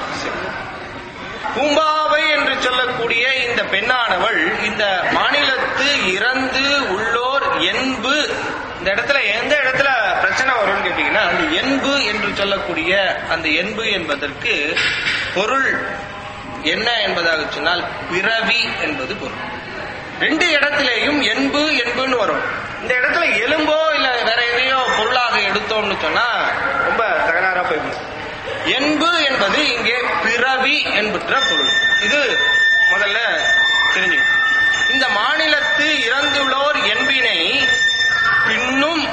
பூம்பாவை என்று சொல்லக்கூடிய இந்த பெண்ணானவள் இந்த மாநிலத்து இறந்து உள்ளோர் என்பு, இந்த இடத்துல எந்த இடத்துல பிரச்சனை வரும்னு கேட்டீங்கன்னா, அந்த என்பு என்று சொல்லக்கூடிய அந்த என்பு என்பதற்கு பொருள் என்ன என்பதாக சொன்னால் பிறவி என்பது பொருள். ரெண்டு இடத்திலேயும் என்பு என்புன்னு வரும். இந்த இடத்துல எலும்போ இல்ல வேற எதையோ பொருளாக எடுத்தோம்னு சொன்னா ரொம்ப தகராறா போயிடும். என்பு என்பது இங்கே பிறவி என்பற்ற பொருள். இது முதல்ல தெரிஞ்சு. இந்த மாநிலத்து இறந்துள்ளோர் என்பினை பின்னும்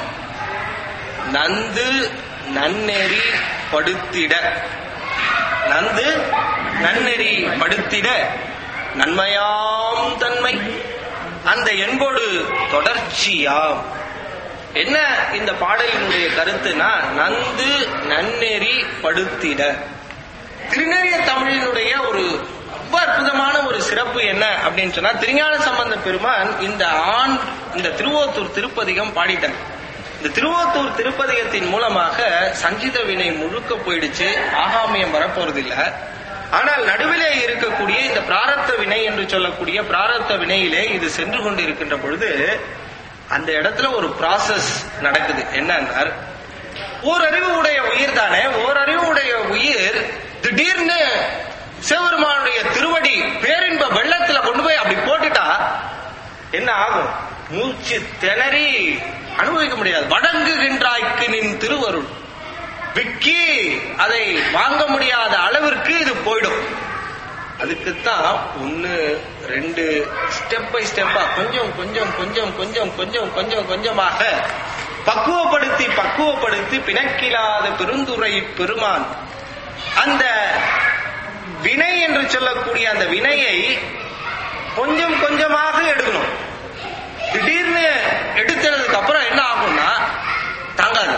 நந்து நன்னெறி படுத்திட, நந்து நன்னெறி படுத்திட நன்மையாம் தன்மை அந்த என்போடு தொடர்ச்சியாம். என்ன இந்த பாடலினுடைய கருத்துனா, நந்து நன்னெறி படுத்திட. திருநெறிய தமிழினுடைய ஒரு ரொம்ப அற்புதமான ஒரு சிறப்பு என்ன அப்படின்னு சொன்னா, திருஞான சம்பந்த பெருமான் இந்த திருவோத்தூர் திருப்பதிகம் பாடிட்டார். இந்த திருவோத்தூர் திருப்பதிகத்தின் மூலமாக சஞ்சித வினை முழுக்க போயிடுச்சு, ஆகாமியம் வரப்போறதில்லை. ஆனால் நடுவிலே இருக்கக்கூடிய இந்த பிராரத்த வினை என்று சொல்லக்கூடிய பிராரத்த வினையிலே இது சென்று கொண்டு இருக்கின்ற பொழுது அந்த இடத்துல ஒரு ப்ராசஸ் நடக்குது. என்னன்னா, ஓரறிவு உடைய உயிர் தானே, ஓரறிவு உடைய உயிர் திடீர்னு சிவபெருமானுடைய திருவடி பேரின்ப வெள்ளத்துல கொண்டு போய் அப்படி போட்டுட்டா என்ன ஆகும்? மூச்சு திணறி அனுபவிக்க முடியாது. வணங்குகின்றாய்க்கு நின் திருவருள் விக்கி அதை வாங்க முடியாத அளவிற்கு இது போயிடும். அதுக்குத்தான் 1 2 ஸ்டெப் பை ஸ்டெப்பா கொஞ்சம் கொஞ்சம் கொஞ்சம் கொஞ்சம் கொஞ்சம் கொஞ்சம் கொஞ்சமாக பக்குவப்படுத்தி பிணக்கிலாத பெருந்துரை பெருமான் அந்த வினை என்று சொல்லக்கூடிய அந்த வினையை கொஞ்சம் கொஞ்சமாக எடுக்கணும். திடீர்னு எடுத்ததுக்கு அப்புறம் என்ன ஆகும்னா தாங்காது.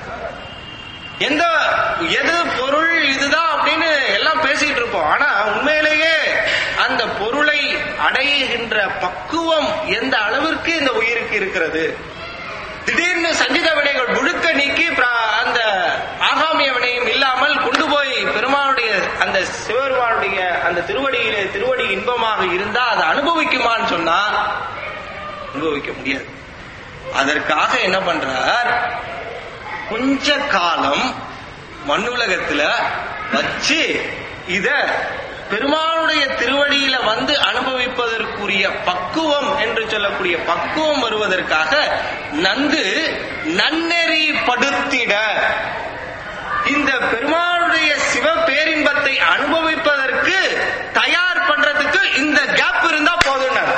எது பொருள் இதுதான் அப்படின்னு எல்லாம் பேசிட்டு இருப்போம். ஆனா உண்மையிலேயே அந்த பொருளை அடைகின்ற பக்குவம் எந்த அளவிற்கு இந்த உயிருக்கு இருக்கிறது. திடீர்னு சஞ்சித வினைகள் முழுக்க நீக்கி அந்த ஆகாமிய அந்த திருவடி இன்பமாக இருந்தா அதை அனுபவிக்குமான்னு சொன்னா அனுபவிக்க முடியாது. அதற்காக என்ன பண்றார், கொஞ்ச காலம் மண்ணுலகத்துல வச்சு இத பெருமானுடைய திருவடியில வந்து அனுபவிப்பதற்குரிய பக்குவம் என்று சொல்லக்கூடிய பக்குவம் வருவதற்காக நன்னெறி படுத்திட, இந்த பெருமானுடைய சிவ பேரின்பத்தை அனுபவிப்பதற்கு தயார் பண்றதுக்கு இந்த கேப் இருந்தா போதும்.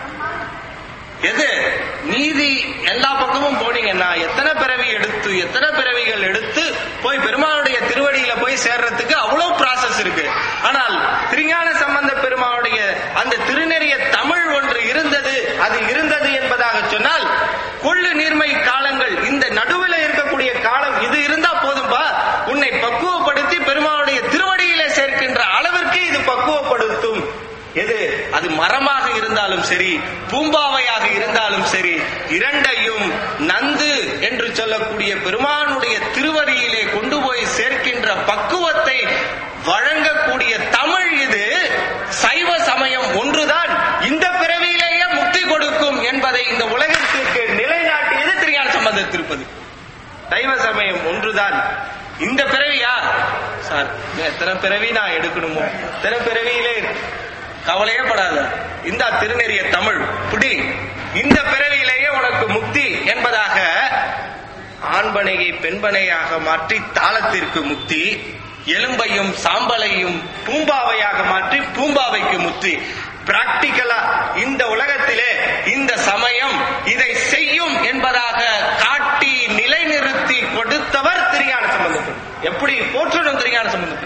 எது நீதி எல்லா பக்கமும் போனீங்கன்னா எத்தனை பிறவிகள் எடுத்து போய் பெருமானுடைய திருவடியில போய் சேர்றதுக்கு அவ்வளவு ப்ராசஸ் இருக்கு. ஆனால் திருஞான சம்பந்த பெருமானுடைய அந்த திருநெறிய தமிழ் ஒன்று இருந்தது, அது இருந்தது என்பதாக சொன்னால் கொள்ளு நீர்மை காலங்கள், இந்த நடுவில் இருக்கக்கூடிய காலம் இது இருந்தா போதும்பா, உன்னை பக்குவப்படுத்தி பெருமானுடைய திருவடியில சேர்க்கின்ற அளவிற்கு இது பக்குவப்படுத்தும். எது அது மரமாக இருந்தாலும் சரி, பூம்பாவையாக இருந்தாலும் சரி, இரண்டையும் நந்து என்று சொல்லக்கூடிய பெருமானுடைய திருவடியிலே கொண்டு போய் சேர்க்கின்ற பக்குவத்தை வழங்கக்கூடிய தமிழ் இது. சைவ சமயம் ஒன்றுதான் இந்த பிறவியிலேயே முக்தி கொடுக்கும் என்பதை இந்த உலகத்திற்கு நிலைநாட்டியது திருஞான சம்பந்த திருப்பதி. சைவ சமயம் ஒன்றுதான். இந்த பிறவியா சார், எத்தனை பிறவி நான் எடுக்கணுமோ, எத்தனை பிறவியிலே கவலையே படாத, இந்த திருநெறிய தமிழ் புடி, இந்த பிறவியிலேயே உனக்கு முக்தி என்பதாக ஆண்பனையை பெண்பனையாக மாற்றி தாளத்திற்கு முக்தி, எலும்பையும் சாம்பலையும் பூம்பாவையாக மாற்றி பூம்பாவைக்கு முக்தி. பிராக்டிக்கலா இந்த உலகத்திலே இந்த சமயம் இதை செய்யும் என்பதாக காட்டி நிலைநிறுத்தி கொடுத்தவர் திருஞான சம்பந்தர். எப்படி போற்றணும் திருஞான சம்பந்தர்?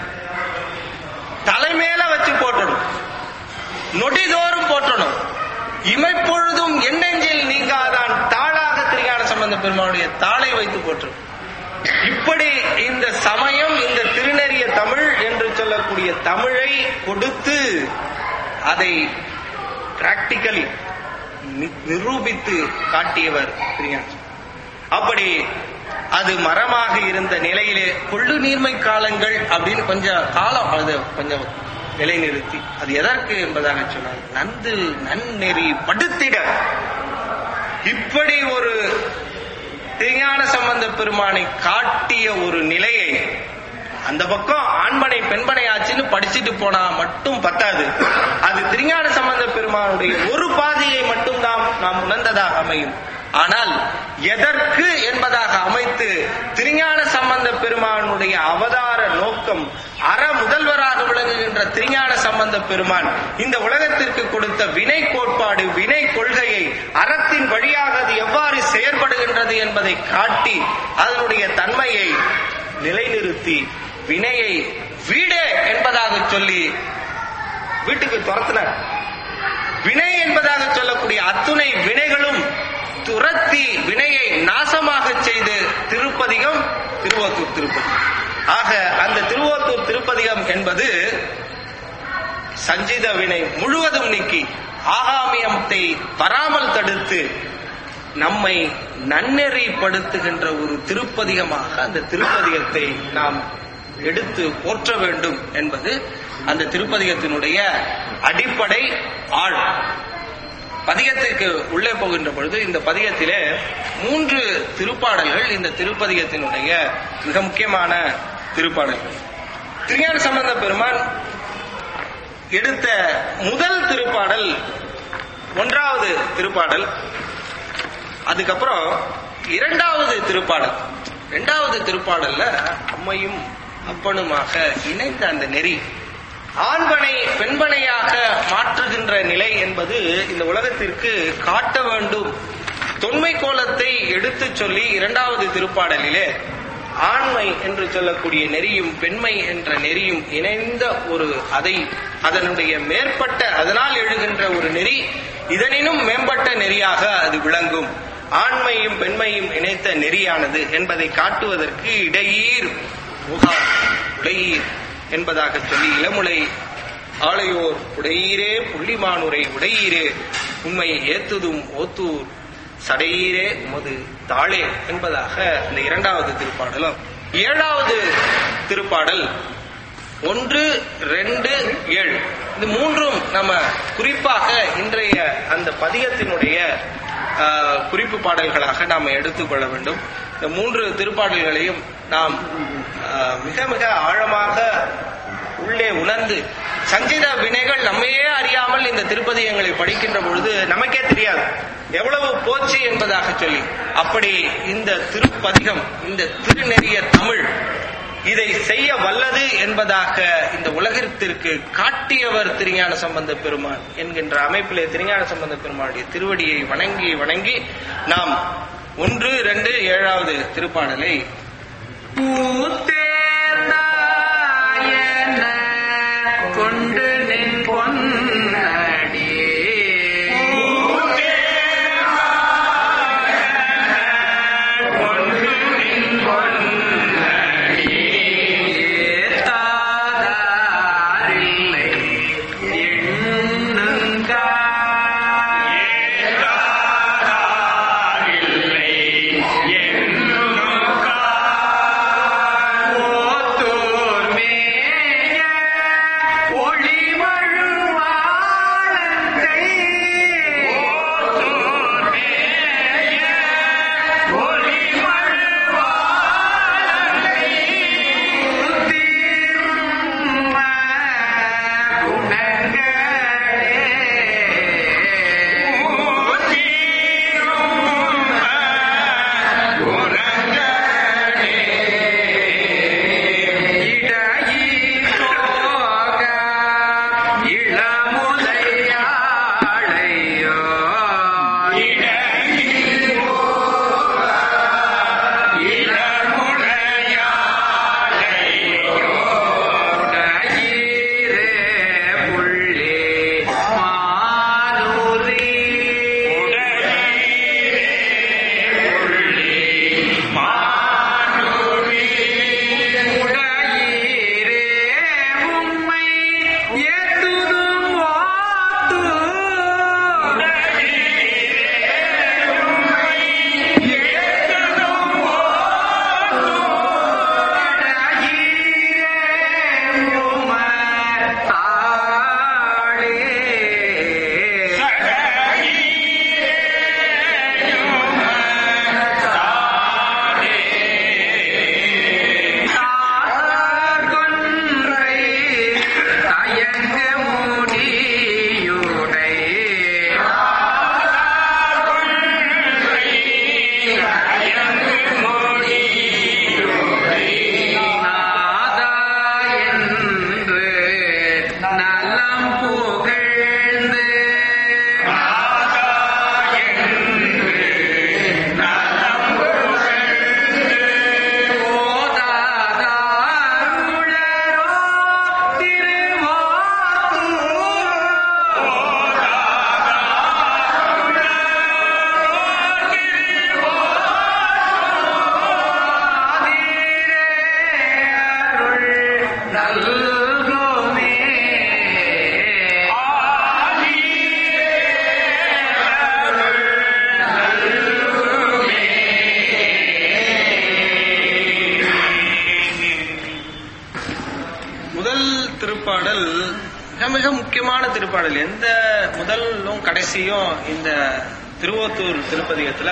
தலைமையில வச்சு போற்றணும், நொடிதோறும் போற்றணும், இமைப்பொழுதும் எண்ணெஞ்சில் நீங்காதான் தாளாக திருஞான சம்பந்த பெருமானுடைய தாளை வைத்து போற்றணும். இப்படி இந்த சமயம், இந்த திருநெறிய தமிழ் என்று சொல்லக்கூடிய தமிழை கொடுத்து அதை பிராக்டிக்கலி நிரூபித்து காட்டியவர் திருஞான. அப்படி அது மரமாக இருந்த நிலையிலே கொள்ளு நீர்மை காலங்கள் அப்படின்னு கொஞ்சம் காலம் அது கொஞ்சம் நிலைநிறுத்தி, அது எதற்கு என்பதாக சொன்னார், நன்னெறி படுத்திட. இப்படி ஒரு திருஞான சம்பந்த பெருமானை காட்டிய ஒரு நிலையை, அந்த பக்கம் ஆண்பனை பெண்பனை ஆச்சுன்னு படிச்சுட்டு போனா மட்டும் பத்தாது. அது திருஞான சம்பந்த பெருமானுடைய ஒரு பாதையை மட்டும் நாம் உணர்ந்ததாக அமையும். ஆனால் எதற்கு என்பதாக அமைத்து திருஞான சம்பந்த பெருமானுடைய அவதார நோக்கம், அற முதல்வராக விளங்குகின்ற திருஞான சம்பந்த பெருமான் இந்த உலகத்திற்கு கொடுத்த வினை கோட்பாடு, வினை கொள்கையை, அறத்தின் வழியாக அது எவ்வாறு செயற்படுகின்றது என்பதை காட்டி அதனுடைய தன்மையை நிலைநிறுத்தி வினையை வீடே என்பதாக சொல்லி வீட்டுக்கு துரத்தினார். வினை என்பதாக சொல்லக்கூடிய அத்துணை வினைகளும் துரத்தி வினையை நாசமாக செய்து திருப்பதிகம் திருவோத்தூர் திருப்பதி. ஆக அந்த திருவோத்தூர் திருப்பதிகம் என்பது சஞ்சித வினை முழுவதும் நீக்கி ஆகாமியத்தை வராமல் தடுத்து நம்மை நன்னெறிப்படுத்துகின்ற ஒரு திருப்பதிகமாக அந்த திருப்பதிகத்தை நாம் எடுத்து போற்ற வேண்டும் என்பது அந்த திருப்பதிகத்தினுடைய அடிப்படை ஆழ். பதிகத்திற்கு உள்ளே போகின்ற பொழுது இந்த பதிகத்திலே 3 திருப்பாடல்கள் இந்த திருப்பதிகத்தினுடைய மிக முக்கியமான திருப்பாடல்கள். திருஞான சம்பந்த பெருமான் எடுத்த முதல் திருப்பாடல் 1வது திருப்பாடல், அதுக்கப்புறம் 2வது திருப்பாடல். 2வது திருப்பாடல்ல அம்மையும் அப்பனுமாக இணைந்த அந்த நெறி, ஆண்பனை பெண்பனையாக மாற்றுகின்ற நிலை என்பது இந்த உலகத்திற்கு காட்ட வேண்டும். தொன்மை கோலத்தை எடுத்து சொல்லி 2வது திருப்பாடலிலே ஆண்மை என்று சொல்லக்கூடிய நெறியும் பெண்மை என்ற நெறியும் இணைந்த ஒரு அதனுடைய மேற்பட்ட, அதனால் எழுகின்ற ஒரு நெறி, இதனினும் மேம்பட்ட நெறியாக அது விளங்கும். ஆண்மையும் பெண்மையும் இணைத்த நெறியானது என்பதை காட்டுவதற்கு இடையீர் உடையீர் என்பதாக சொல்லி, இளமுலை ஆளையோர் உடையீரே புள்ளிமானுரை உடையீரே உண்மை ஏத்துதும் ஓத்தூர் சடையீரே உமது தாளே என்பதாக இந்த 2வது திருப்பாடலும். 7வது திருப்பாடல் 1, 2, 7 இது மூன்றும் நம்ம குறிப்பாக இன்றைய அந்த பதிகத்தினுடைய குறிப்பு பாடல்களாக நாம் எடுத்துக்கொள்ள வேண்டும். இந்த 3 திருப்பாடல்களையும் நாம் மிக மிக ஆழமாக உள்ளே உணர்ந்து சஞ்சித வினைகள் நம்மையே அறியாமல் இந்த திருப்பதிகங்களை படிக்கின்ற பொழுது நமக்கே தெரியாது எவ்வளவு போச்சு என்பதாக சொல்லி, அப்படி இந்த திருப்பதிகம், இந்த திருநெறிய தமிழ் இதை செய்ய வல்லது என்பதாக இந்த உலகத்திற்கு காட்டியவர் திருஞான சம்பந்த பெருமான் என்கின்ற அமைப்பிலே திருஞான சம்பந்த பெருமானுடைய திருவடியை வணங்கி வணங்கி நாம் 1, 2, 7வது திருப்பாடலை கொண்டு நின் பொன்னடி திருப்பாடல் மிக முக்கியமான திருப்பாடல். எந்த முதலும் கடைசியும் இந்த திருவோத்தூர் திருப்பதிகத்துல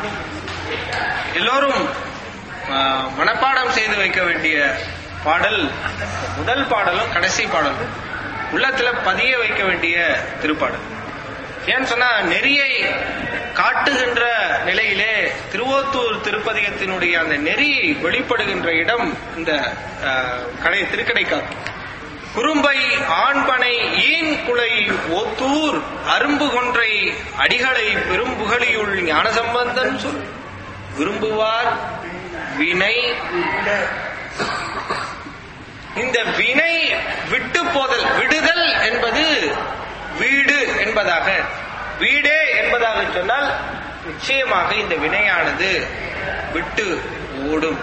எல்லோரும் மனப்பாடம் செய்து வைக்க வேண்டிய பாடல். முதல் பாடலும் கடைசி பாடலும் உள்ளத்துல பதிய வைக்க வேண்டிய திருப்பாடல். ஏன்னு சொன்னா நெறியை காட்டுகின்ற நிலையிலே திருவோத்தூர் திருப்பதிகத்தினுடைய அந்த நெறி வெளிப்படுகின்ற இடம் இந்த திருக்கடைக்காப்பு. குறும்பை ஆண்பனை ஈன் குலை ஓத்தூர் அரும்பு கொன்றை அடிகளை பெரும்புகழியுள் ஞானசம்பந்தன் சொல் விரும்புவார் வினை. இந்த வினை விட்டு போதல், விடுதல் என்பது வீடு என்பதாக, வீடே என்பதாக சொன்னால் நிச்சயமாக இந்த வினையானது விட்டு ஓடும்.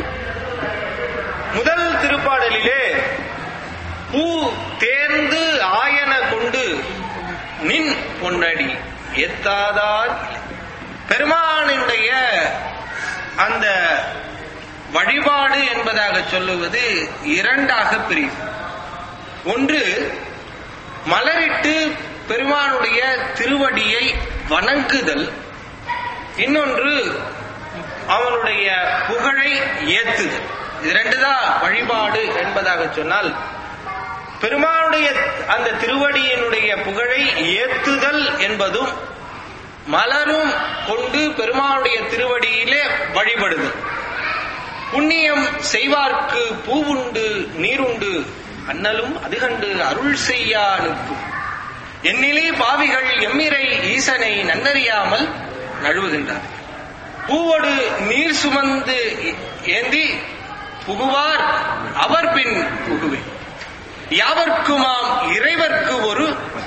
முதல் திருப்பாடலிலே பூ தேர்ந்து ஆயன கொண்டு நின் பொன்னடி எத்தாதான் பெருமானுடைய அந்த வழிபாடு என்பதாக சொல்லுவது இரண்டாக பிரிவு. ஒன்று மலரிட்டு பெருமானுடைய திருவடியை வணங்குதல், இன்னொன்று அவனுடைய புகழை ஏத்துதல். இது ரெண்டுதான் வழிபாடு என்பதாக சொன்னால், பெருமானுடைய அந்த திருவடியினுடைய புகழை ஏத்துதல் என்பதும் மலரும் கொண்டு பெருமானுடைய திருவடியிலே வழிபடுதல். புண்ணியம் செய்வார்க்கு பூவுண்டு நீருண்டு அண்ணலும் அதுகண்டு அருள் செய்யானுக்கும் எண்ணிலே பாவிகள் எம்மிரை ஈசனை நன்னறியாமல் நழுவுகின்றார். பூவோடு நீர் சுமந்து ஏந்தி புகுவார் அவர் பின் புகுவே யாவர்க்குமாம் இறைவர்க்கு ஒரு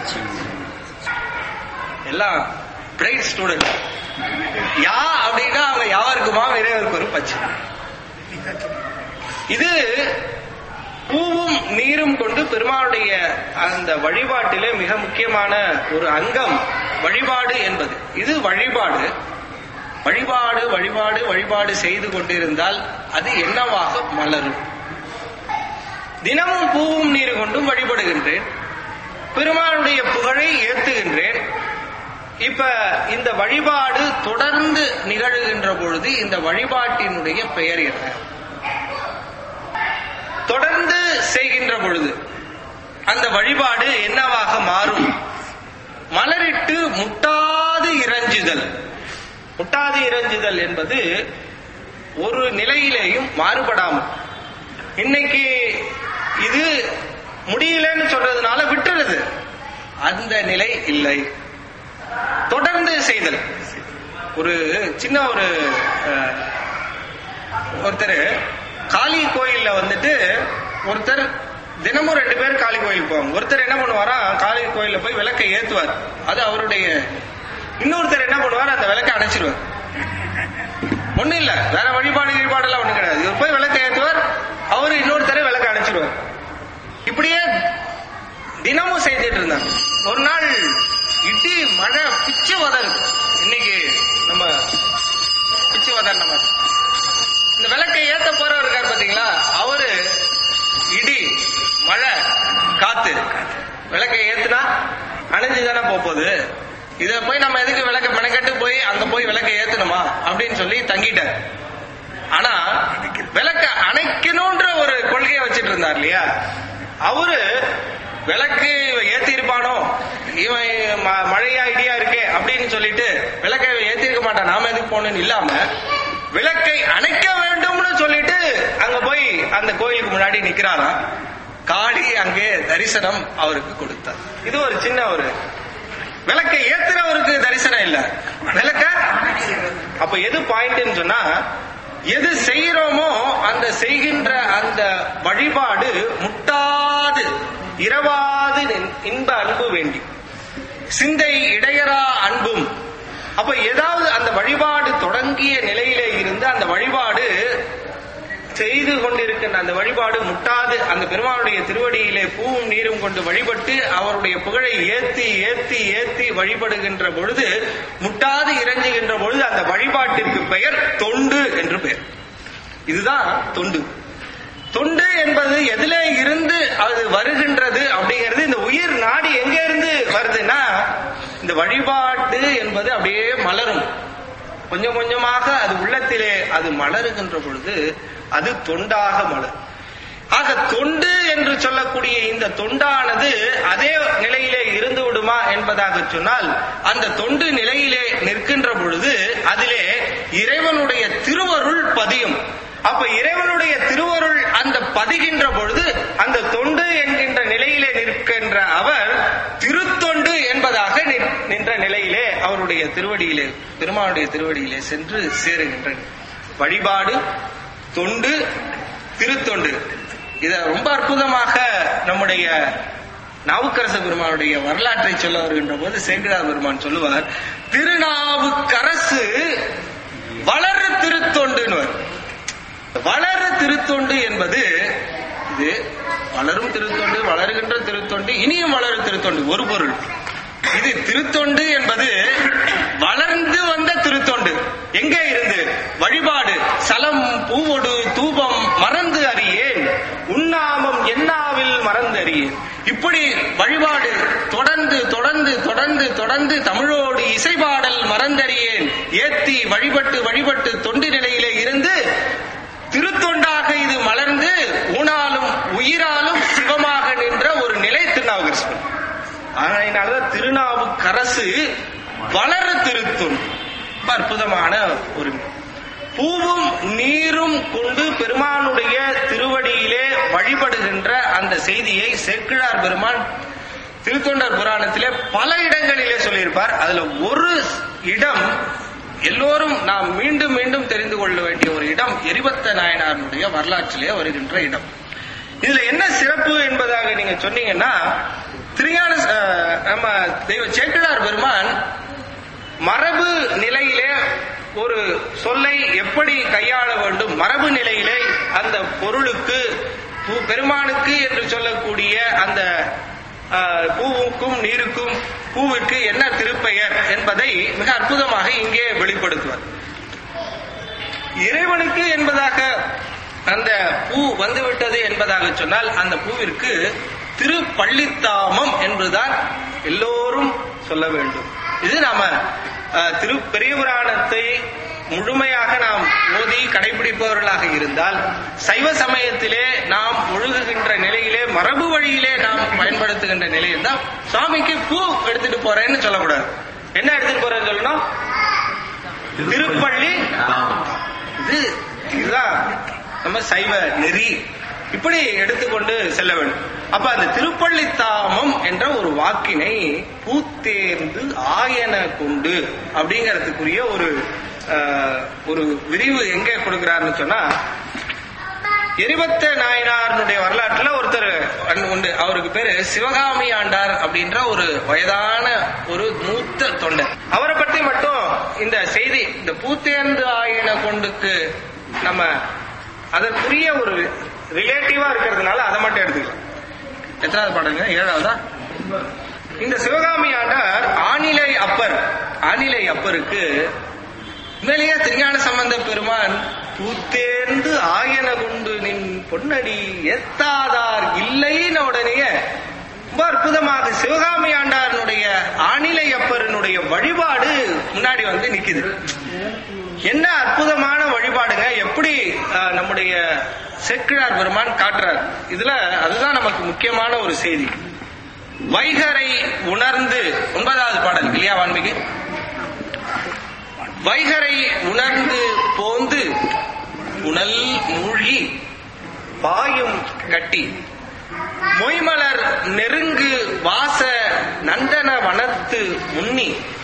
எல்லாம் பிரைட் ஸ்டூடெண்ட். யா அப்படின்னா அவங்க யாவர்க்குமாம் இறைவருக்கு ஒரு பச்சை. இது பூவும் நீரும் கொண்டு பெருமாளுடைய அந்த வழிபாட்டிலே மிக முக்கியமான ஒரு அங்கம் வழிபாடு என்பது. இது வழிபாடு. வழிபாடு வழிபாடு வழிபாடு செய்து கொண்டிருந்தால் அது என்னவாக மலரும். தினமும் பூவும் நீர் கொண்டும் வழிபடுகின்றேன், பெருமாளுடைய புகழை ஏத்துகின்றேன். இப்ப இந்த வழிபாடு தொடர்ந்து நிகழ்கின்ற பொழுது இந்த வழிபாட்டினுடைய பெயர் என்ன? தொடர்ந்து செய்கின்ற பொழுது அந்த வழிபாடு என்னவாக மாறும்? மலரிட்டு முட்டாது இறைஞ்சுதல். முட்டாது இறைஞ்சுதல் என்பது ஒரு நிலையிலேயும் மாறுபடாமல், இன்னைக்கு இது முடியலன்னு சொல்றதுனால விட்டுறது, அந்த நிலை இல்லை. தொடர்ந்து செய்தல். ஒரு சின்ன ஒருத்தர் காளி கோயில்ல வந்துட்டு ஒருத்தர் தினமும் 2 பேர் காளி கோயிலுக்கு போவாங்க. ஒருத்தர் என்ன பண்ணுவாரா, காளி கோயில்ல போய் விளக்கை ஏத்துவார், அது அவருடைய. இன்னொருத்தர் என்ன பண்ணுவார், அந்த விளக்கை அணைச்சிருவார். ஒண்ணு இல்ல, வேற வழிபாடெல்லாம் ஒண்ணு கிடையாது. இவர் போய் விளக்கை ஏத்துவார், அவரு இன்னொருத்தரை விளக்கை அணைச்சிருவார். இப்படியே தினமும் செய்துட்டு இருந்தாங்க. ஒரு நாள் இடி மழை பிச்சு வதரு. இன்னைக்கு நம்ம பிச்சு வதர் நம்ம இந்த விளக்கை ஏத்த போறவர் இருக்காரு பாத்தீங்களா, அவரு இடி மழை காத்து விளக்கை ஏத்துனா அணைஞ்சுதானே போகுது. இத போய் நம்ம எதுக்கு விளக்க மெனக்கட்டு போய் அங்க போய் விளக்கை ஏத்தணுமா அப்படின்னு சொல்லி தங்கிட்டார். ஆனா விளக்க அணைக்கணும்ன்ற ஒரு கொள்கையை வச்சுட்டு இருந்தார் இல்லையா, அவரு விளக்கு ஏத்தி இருப்பானோ, இவன் மழையா இடியா இருக்கே அப்படின்னு சொல்லிட்டு விளக்கை ஏத்தி இருக்க மாட்டான், நாம எதுக்கு போகணும்னு இல்லாம விளக்கை அணைக்க வேண்டும்னு சொல்லிட்டு அங்க போய் அந்த கோயிலுக்கு முன்னாடி நிக்கிறாராம். காளி அங்கே தரிசனம் அவருக்கு கொடுத்தார். இது ஒரு சின்ன ஒரு விளக்கை ஏத்துறவருக்கு தரிசனம் இல்ல, விளக்க. அப்ப எது பாயிண்ட்னு சொன்னா, எது செய்யறோமோ அந்த செய்கின்ற அந்த வழிபாடு முட்டாது இரவாது இன்ப அன்பு வேண்டி சிந்தை இடையரா அன்பும். அப்ப ஏதாவது அந்த வழிபாடு தொடங்கிய நிலையிலே இருந்து அந்த வழிபாடு செய்து கொண்டிருக்கின்ற அந்த வழிபாடு முட்டாது அந்த பெருமானுடைய திருவடியிலே பூவும் நீரும் கொண்டு வழிபட்டு அவருடைய புகழை ஏத்தி ஏத்தி ஏத்தி வழிபடுகின்ற பொழுது, முட்டாது இறைஞ்சுகின்ற பொழுது அந்த வழிபாட்டிற்கு பெயர் தொண்டு என்று பெயர். இதுதான் தொண்டு. தொண்டு என்பது எதில இருந்து அது வருகின்றது அப்படிங்கிறது, இந்த உயிர் நாடி எங்க இருந்து வருதுன்னா, இந்த வழிபாடு என்பது அப்படியே மலரும். கொஞ்சம் கொஞ்சமாக அது உள்ளத்திலே அது மலருகின்ற பொழுது அது தொண்டாக மலர். ஆக தொண்டு என்று சொல்லக்கூடிய இந்த தொண்டானது அதே நிலையிலே இருந்து விடுமா என்பதாக சொன்னால், அந்த தொண்டு நிலையிலே நிற்கின்ற பொழுது அதிலே இறைவனுடைய திருவருள் பதியும். அப்ப இறைவனுடைய திருவருள் அந்த பதிகின்ற பொழுது அந்த தொண்டு என்கின்ற நிலையிலே நிற்கின்ற அவர் திருத்தொண்டு என்பதாக நின்ற நிலையிலே அவருடைய திருவடியிலே, பெருமானுடைய திருவடியிலே சென்று சேருகின்ற வழிபாடு தொண்டு திருத்தொண்டு. இத ரொம்ப அற்புதமாக நம்முடைய நாவுக்கரச பெருமானுடைய வரலாற்றை சொல்ல வருகின்ற போது சேக்கிழார் பெருமான் சொல்லுவார், திருநாவுக்கரசு வளரு திருத்தொண்டு. வளரு திருத்தொண்டு என்பது இது வளரும் திருத்தொண்டு, வளருகின்ற திருத்தொண்டு, இனியும் வளரும் திருத்தொண்டு ஒரு பொருள். இது திருத்தொண்டு என்பது வளர்ந்து வந்த திருத்தொண்டு. எங்கே இருந்து? வழிபாடு, சலம் பூவொடு தூபம் மறந்து அறியேன், உண்ணாமம் எண்ணாவில் மறந்து அறியேன். இப்படி வழிபாடு தொடர்ந்து தொடர்ந்து தொடர்ந்து தொடர்ந்து தமிழோடு இசைபாடல் மறந்தறியேன் ஏத்தி வழிபட்டு வழிபட்டு தொண்டு நிலையிலே இருந்து திருத்தொண்டாக இது மலர்ந்து ஊனாலும் உயிராலும் சிவமாக நின்ற ஒரு நிலை திருநாவுக்கரசர். அதனாலதான் திருநாவுக்கரசு வளர திருத்தொண்டு. அற்புதமான ஒரு பூவும் நீரும் கொண்டு பெருமானுடைய திருவடியிலே வழிபடுகின்ற அந்த செய்தியை சேக்கிழார் பெருமான் திருத்தொண்டர் புராணத்திலே பல இடங்களிலே சொல்லியிருப்பார். அதுல ஒரு இடம் எல்லோரும் நாம் மீண்டும் மீண்டும் தெரிந்து கொள்ள வேண்டிய ஒரு இடம் எரிபத்த நாயனாருடைய வரலாற்றிலே வருகின்ற இடம். இதுல என்ன சிறப்பு என்பதாக நீங்க சொன்னீங்கன்னா, திருஞான நம்ம தெய்வ சேக்கிழார் பெருமான் மரபு நிலையிலே ஒரு சொல்லை எப்படி கையாள வேண்டும், மரபு நிலையிலே அந்த பொருளுக்கு பெருமானுக்கு என்று சொல்லக்கூடிய அந்த பூவுக்கும் நீருக்கும் பூவிற்கு என்ன திருப்பெயர் என்பதை மிக அற்புதமாக இங்கே வெளிப்படுத்துவார். இறைவனுக்கு என்பதாக அந்த பூ வந்துவிட்டது என்பதாக சொன்னால் அந்த பூவிற்கு திருப்பள்ளித்தாமம் என்பதுதான் எல்லோரும் சொல்ல வேண்டும். இது நாம பெரிய புராணத்தை முழுமையாக நாம் ஓதி கடைபிடிப்பவர்களாக இருந்தால் சைவ சமயத்திலே நாம் ஒழுகுகின்ற நிலையிலே மரபு வழியிலே நாம் பயன்படுத்துகின்ற நிலையில் தான் சுவாமிக்கு பூ எடுத்துட்டு போறேன்னு சொல்லக்கூடாது. என்ன எடுத்துட்டு போறேன்னு சொல்லணும்? திருப்பள்ளி. இதுதான் நம்ம சைவ நெறி. இப்படி எடுத்துக்கொண்டு செல்ல வேண்டும். அப்ப அந்த திருப்பள்ளித்தாமம் என்ற ஒரு வாக்கினை பூத்தேர்ந்து ஆயன கொண்டு அப்படிங்கறதுக்குரிய ஒரு விரிவு எங்கே கொடுக்கிறார்னு சொன்னா, எரிபத்த நாயனாருடைய வரலாற்றுல ஒருத்தர் உண்டு. அவருக்கு பேரு சிவகாமி ஆண்டார் அப்படின்ற ஒரு வயதான ஒரு மூத்த தொண்டர். அவரை பற்றி மட்டும் இந்த செய்தி, இந்த பூத்தேர்ந்து ஆயன கொண்டுக்கு நம்ம அதற்குரிய ஒரு ரிலேட்டிவா இருக்கிறதுனால அதை மட்டும் எடுத்துக்கலாம். எத்தனாவது பாடங்க? 7வதா? இந்த சிவகாமி ஆண்டார் ஆணிலை அப்பர். ஆணிலை அப்பருக்கு உண்மையிலேயே திருஞான சம்பந்த பெருமான் பூத்தேர்ந்து ஆயன கொண்டு நின் பொன்னடி ஏத்தாதார் இல்லைன்னு உடனேயே ரொம்ப அற்புதமாக சிவகாமி ஆண்டாரனுடைய ஆணிலை அப்பரனுடைய வழிபாடு முன்னாடி வந்து நிக்குது. என்ன அற்புதமான வழிபாடுங்க! எப்படி நம்முடைய சேக்கிழார் பெருமான் காட்டுறார். இதுல அதுதான் நமக்கு முக்கியமான ஒரு செய்தி. வைகரை உணர்ந்து 9வது பாடல் இல்லையா வான்மிகு? வைகரை உணர்ந்து போந்து புனல் மூழ்கி பாயும் கட்டி மொய்மலர் நெருங்கு வாச நந்தன வனத்து முன்னி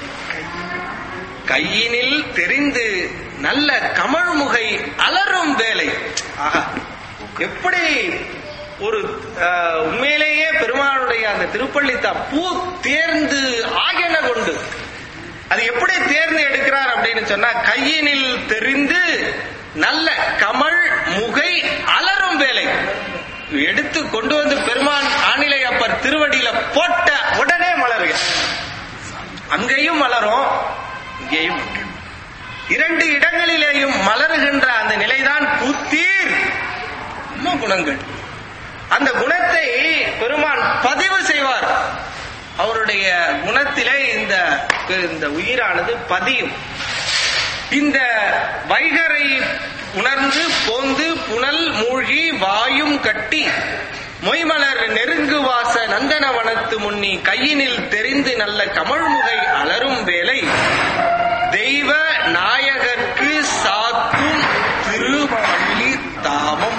கையினில் தெரிந்து நல்ல கமழ்முகை அலரும் வேலை. ஆஹா, எப்படி ஒரு உண்மையிலேயே பெருமானுடைய அந்த திருப்பள்ளித்தா பூ தேர்ந்து ஆயன கொண்டு அது எப்படி தேர்ந்து எடுக்கிறார் அப்படின்னு சொன்னா, கையினில் தெரிந்து நல்ல கமல் முகை அலரும் வேலை எடுத்து கொண்டு வந்து பெருமான் ஆணிலை அப்பர் திருவடியில போட்ட உடனே மலருக. அங்கேயும் மலரும், இங்கேயும் 2 இடங்களிலேயும் மலருகின்ற அந்த நிலைதான் பூத்தீர் குணங்கள். அந்த குணத்தை பெருமான் பதிவு செய்வார். அவருடைய குணத்திலே இந்த உயிரானது பதியும். இந்த வைகரை உணர்ந்து போந்து புனல் மூழ்கி வாயும் கட்டி மொய்மலர் நெருங்கு வாச நந்தனவனத்து முன்னி கையினில் தெரிந்து நல்ல கமழ்முகை அலரும் வேலை தெய்வ நாயகர்க்கு சாக்கும் திருப்பள்ளி தாமம்.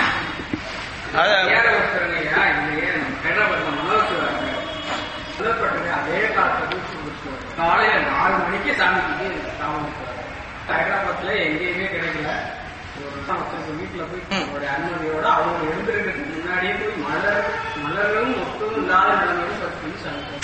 அதே காலையில 4 மணிக்கு சாமிக்கு தாமம். ஹைதராபாத்ல எங்கேயுமே கிடைக்கல. ஒரு வருஷம் வச்சிருக்க வீட்டுல போய் அவருடைய அனுமதியோட அவங்க எழுந்திருக்கிறதுக்கு முன்னாடியே போய் மலர்களும் மொத்தம் இல்லாத நிலைமையும் பற்றி சமைக்கும்.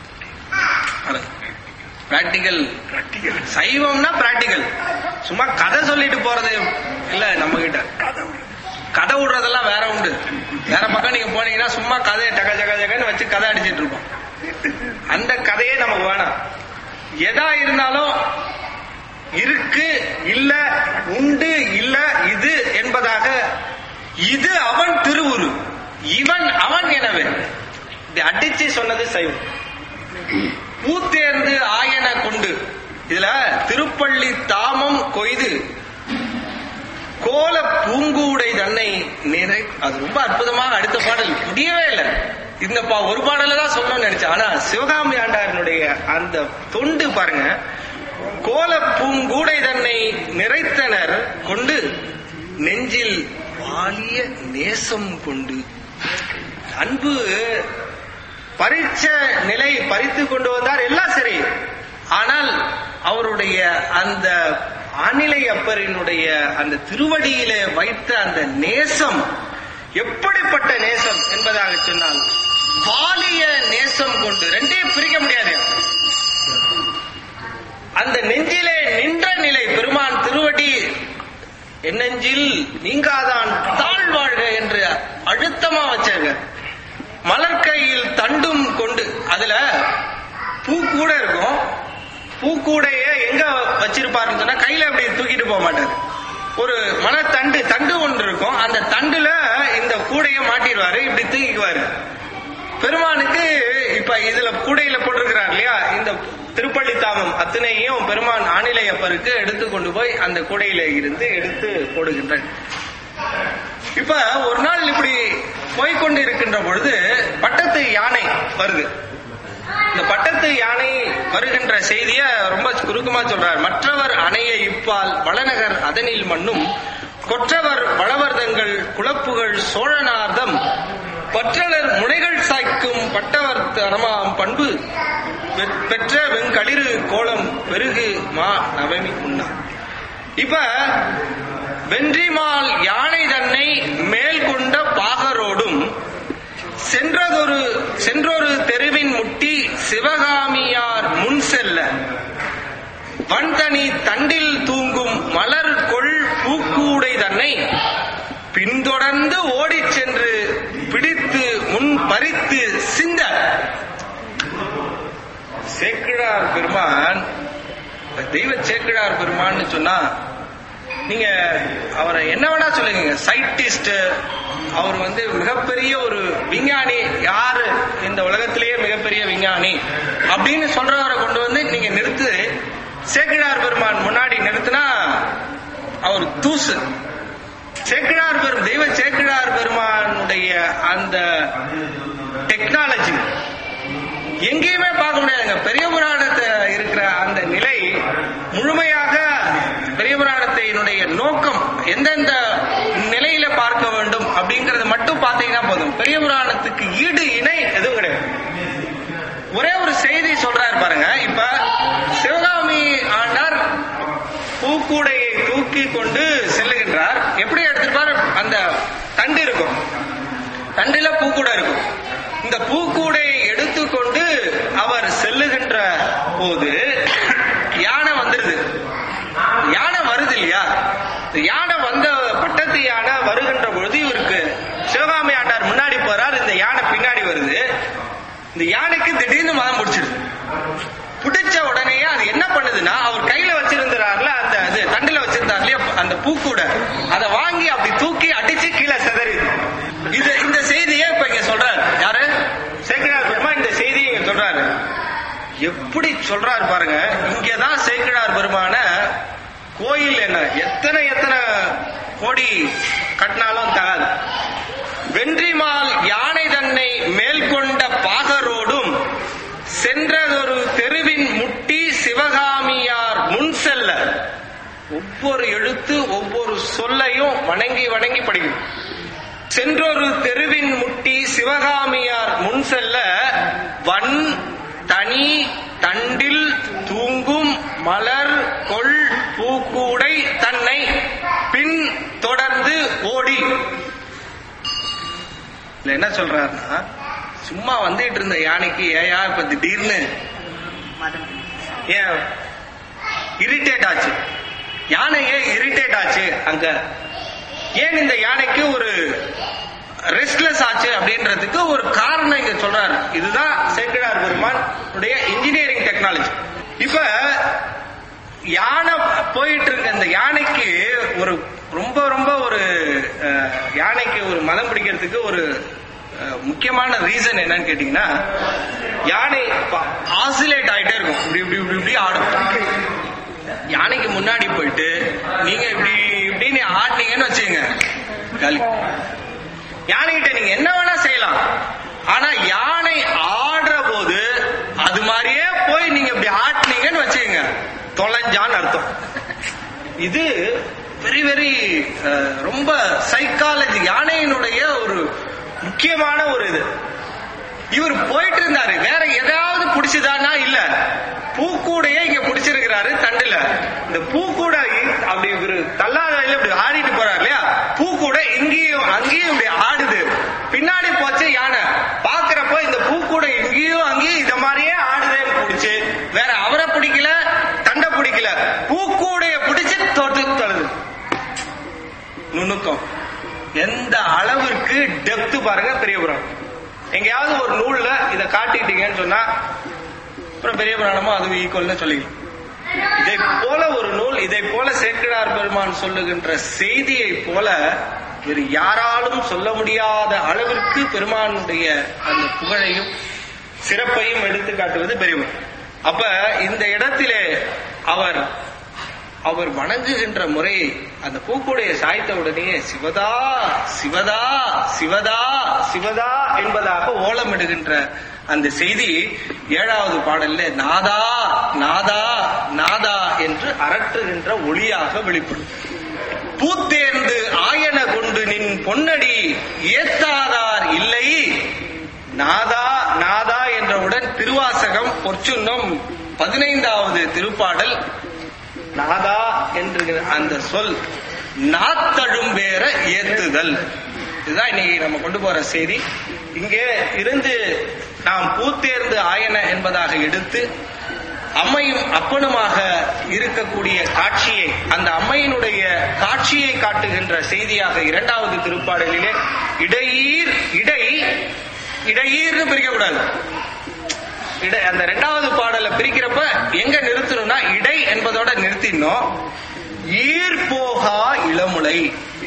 பிராக்டிகல் சைவம்னா பிராக்டிகல். சும்மா கதை சொல்லிட்டு போறது இல்ல. நம்ம கிட்ட கதை விடுறதெல்லாம் வேற உண்டு. வேற பக்கம் நீங்க போனீங்கன்னா சும்மா கதையை டக ஜக ஜகன்னு வச்சு கதை அடிச்சிட்டு இருப்போம். அந்த கதையே நமக்கு வேணாம். எதா இருந்தாலும் இருக்கு இல்ல, உண்டு இல்ல, இது என்பதாக, இது அவன் திருவுரு, இவன் அவன் எனவே அடிச்சு சொன்னது சைவம். பூத்தேர்ந்து ஆயன கொண்டு, இதுல திருப்பள்ளி தாமம் கொய்து கோல பூங்கூடை தன்னை நிறை, அது ரொம்ப அற்புதமாக அடுத்த பாடல் முடியவே இல்லை. இந்த ஒரு பாடல தான் சொல்லணும்னு நினைச்சேன். ஆனா சிவகாமி ஆண்டாரனுடைய அந்த தொண்டு பாருங்க, கோல பூங்கூடை தன்னை நிறைத்தனர் கொண்டு நெஞ்சில் வாலிய நேசம் கொண்டு. அன்பு பறிச்ச நிலை பறித்து கொண்டு வந்தார், எல்லாம் சரி. ஆனால் அவருடைய அந்த ஆநிலை அப்பரினுடைய அந்த திருவடியிலே வைத்த அந்த நேசம் எப்படிப்பட்ட நேசம் என்பதாக சொன்னால், வாலிய நேசம் கொண்டு. ரெண்டையும் பிரிக்க முடியாது. அந்த நெஞ்சிலே நின்ற நிலை பெருமான் திருவடி, என் நெஞ்சில் நீங்காதான் தாழ்வாழ்க என்று அழுத்தமா வச்சாங்க. மலர்கையில் தண்டும் கொண்டு, அதுல பூ கூட இருக்கும். பூக்கூடைய எங்க வச்சிருப்பாருன்னு சொன்னா கையில அப்படி தூக்கிட்டு போக மாட்டாரு. ஒரு மலத்தண்டு தண்டு ஒன்று இருக்கும், அந்த தண்டுல இந்த கூடைய மாட்டிடுவாரு, இப்படி தூக்கிக்குவாரு. பெருமானுக்கு இப்ப இதுல கூடையில போட்டிருக்கிறார் இல்லையா, இந்த திருப்பள்ளி தாமம் அத்தனையும் பெருமான் ஆநிலை அப்பருக்கு எடுத்து கொண்டு போய் அந்த கூடையில இருந்து எடுத்து போடுகின்றார். இப்ப ஒரு நாள் இப்படி போய்கொண்டு இருக்கின்ற பொழுது பட்டத்து யானை வருது. இந்த பட்டத்து யானை வருகின்ற செய்திய ரொம்ப சுருக்கமா சொல்றார். மற்றவர் அணைய இப்பால் வளநகர் அதனில் மண்ணும் கொற்றவர் வளவர்தங்கள் குழப்புகள் சோழனார்தம் பற்றலர் முனைகள் சாய்க்கும் பட்டவர் தரமாம் பண்பு பெற்ற வெங்களிறு கோலம் பெருகு மா நவமி உண்ணா. இப்ப வென்றிமால் யானை தன்னை மேல் கொண்ட பாகரோடும் சென்றொரு தெருவின் முட்டி சிவகாமியார் முன் செல்ல வன்தனி தண்டில் தூங்கும் மலர் கொள் பூக்கூடை தன்னை பின்தொடர்ந்து ஓடிச் சென்று பிடித்து முன் பறித்து சிந்த. சேக்கிழார் பெருமான், தெய்வ சேக்கிழார் பெருமான்னு சொன்னா நீங்க அவரை என்ன வேணா சொல்லுங்க, சயின்டிஸ்ட், அவர் மிகப்பெரிய ஒரு விஞ்ஞானி, யாரு இந்த உலகத்திலேயே மிகப்பெரிய விஞ்ஞானி அப்படின்னு சொல்றவரை கொண்டு வந்து நீங்க நிறுத்து, சேக்கிழார் பெருமான் முன்னாடி நிறுத்தினா அவர் தூசு. சேக்கிழார் தெய்வ சேக்கிழார் பெருமானுடைய அந்த டெக்னாலஜி எங்கேயுமே பார்க்க முடியாதுங்க. பெரிய புராணத்தை இருக்கிற அந்த நிலை முழுமையாக, பெரிய புராணத்தினுடைய நோக்கம் எந்தெந்த நிலையில பார்க்க வேண்டும் அப்படிங்கறது மட்டும் பார்த்தீங்கன்னா போதும். பெரிய புராணத்துக்கு ஈடு இணை எதுவும் கிடையாது. ஒரே ஒரு செய்தி சொல்றாரு பாருங்க. இப்ப சிவகாமி ஆண்டார் பூக்கூடையை தூக்கி கொண்டு செல்லுகின்றார். எப்படி எடுத்திருப்பார்? அந்த தண்டு இருக்கும், தண்டுல பூக்கூடை இருக்கும். இந்த பூக்கூடையை எடுத்துக்கொண்டு அவர் செல்லுகின்ற போது யானை வந்துருது. யானை வருது இல்லையா, யானை வந்த பட்டத்து யானை வருகின்ற பொழுது இவருக்கு சிவகாமி ஆண்டார் முன்னாடி போறார், இந்த யானை பின்னாடி வருது. இந்த யானைக்கு திடீர்னு மதம் பிடிச்சிருது. பிடிச்ச உடனே அது என்ன பண்ணுதுன்னா, அவர் கையில வச்சிருந்தாருல அந்த தண்டுல வச்சிருந்தார் இல்லையா அந்த பூக்கூட, அதை வாங்கி அப்படி தூக்கி அடிச்சு கீழே சிதறி. இந்த செய்தியே இப்ப இங்க சொல்றாரு யாரு? சேக்கிழார் பெருமான் இந்த செய்தியை இங்க சொல்றாரு. எப்படி சொல்றாரு பாருங்க. இங்கதான் சேக்கிழார் பெருமான கோயில் என்ன எத்தனை கோடி கட்டினாலும் தகாது. வென்றிமால் யானை தன்னை மேல் கொண்ட பாகரோடும் சென்றதொரு தெருவின் முட்டி சிவகாமியார் முன் செல்ல. ஒவ்வொரு எழுத்து ஒவ்வொரு சொல்லையும் வணங்கி வணங்கி படிக்கணும். சென்றொரு தெருவின் முட்டி சிவகாமியார் முன் செல்ல வன் தனி தண்டில் தூங்கும் மலர் கொள் பூக்கூடை தன்னை பின் தொடர்ந்து ஓடி. என்ன சொல்றாருன்னா, சும்மா வந்துட்டு இருந்த யானைக்கு ஏயா இப்ப திடீர்னு ஏன் இரிட்டேட் ஆச்சு? யானை ஏன் இரிட்டேட் ஆச்சு? அங்க ஏன் இந்த யானைக்கு ஒரு ரெஸ்ட்லெஸ் ஆச்சு அப்படின்றதுக்கு ஒரு காரணம் இங்க சொல்றாரு. இதுதான் சேக்கிழார் பெருமான் உடைய இன்ஜினியரிங் டெக்னாலஜி. இப்ப யானை போயிட்டு இருக்க இந்த யானைக்கு ஒரு ரொம்ப ரொம்ப ஒரு யானைக்கு ஒரு மதம் பிடிக்கிறதுக்கு ஒரு முக்கியமான ரீசன் என்னன்னு கேட்டீங்கன்னா, யானை ஆசிலேட் ஆயிட்டே இருக்கும், இப்படி இப்படி இப்படி இப்படி ஆடும். யானைக்கு முன்னாடி போயிட்டு நீங்க இப்படி இப்படின்னு ஆடினீங்கன்னு வச்சுங்க காலி. யானைகிட்ட நீங்க என்ன வேணா செய்யலாம், ஆனா யானை ஆடுற போது அது மாதிரியே போய் நீங்க இப்படி ஆட்டினீங்கன்னு வச்சுங்க தொலைஞ்சான்னு அர்த்தம். இது வெரி வெரி ரொம்ப சைக்காலஜி, யானையினுடைய ஒரு முக்கியமான ஒரு இது. இவர் போயிட்டு இருந்தாரு, வேற எதாவது பிடிச்சதானா இல்ல, பூக்கூடையே இங்க பிடிச்சிருக்கிறாரு தண்டுல. இந்த பூக்கூடை அப்படி இவரு தள்ளாதையில இப்படி ஆடிட்டு போறாரு இல்லையா, பூக்கூடை இங்கேயும் அங்கேயும் இப்படி ஆடுது. பின்னாடி போச்சு யானை, பாக்குறப்ப இந்த பூக்கூடை இங்கேயும் அங்கேயும் இந்த மாதிரியே ஆடுதேன்னு பிடிச்சு, வேற அவரை பிடிக்கல தண்டை பிடிக்கல, பூக்கூடைய பிடிச்சு தொட்டு தழுது. நுணுக்கம் எந்த அளவிற்கு டெப்த் பாருங்க பெரிய புராணம். எங்கேயாவது ஒரு நூல்ல இதை காட்டிட்டீங்கன்னு சொன்னா அப்புறம் பெரிய புராணமும் அதுவும் ஈக்குவல்னு சொல்லிக்கலாம். இதை போல ஒரு நூல், இதை போல சேக்கிழார் பெருமான் சொல்லுகின்ற செய்தியை போல வேறு யாராலும் சொல்ல முடியாத அளவிற்கு பெருமானுடைய அந்த புகழையும் சிறப்பையும் எடுத்து காட்டுவது பெரியவர். அப்ப இந்த இடத்திலே அவர் வணங்குகின்ற முறையை அந்த பூக்கூடைய சாய்த்த உடனே சிவதா சிவதா சிவதா சிவதா என்பதாக ஓலமிடுகின்ற அந்த செய்தி 7வது பாடல்ல நாதா நாதா நாதா என்று அரற்றுகின்ற ஒளியாக வெளிப்படும். பூத்தேர்ந்து ஆயன கொண்டு நின் பொன்னடி ஏத்தாதார் இல்லை நாதா நாதா என்றவுடன் திருவாசகம் பொற்சுன்னம் 15வது திருப்பாடல் நாதா என்று அந்த சொல் நாத்தழும் வேற ஏத்துதல். இதுதான் இன்னைக்கு நம்ம கொண்டு போற செய்தி. இங்கே இருந்து நாம் பூத்தேர்ந்து ஆயன என்பதாக எடுத்து அம்மையும் அப்பனுமாக இருக்கக்கூடிய காட்சியை, அந்த அம்மையினுடைய காட்சியை காட்டுகின்ற செய்தியாக 2வது திருப்பாடலிலே இடையீர் இடையீர்னு பிரிக்கக்கூடாது. அந்த 2வது பாடலை பிரிக்கிறப்ப எங்க நிறுத்தணும்னா இடை என்பதோட நிறுத்தினோம். ஈர்போகா இளமுலை,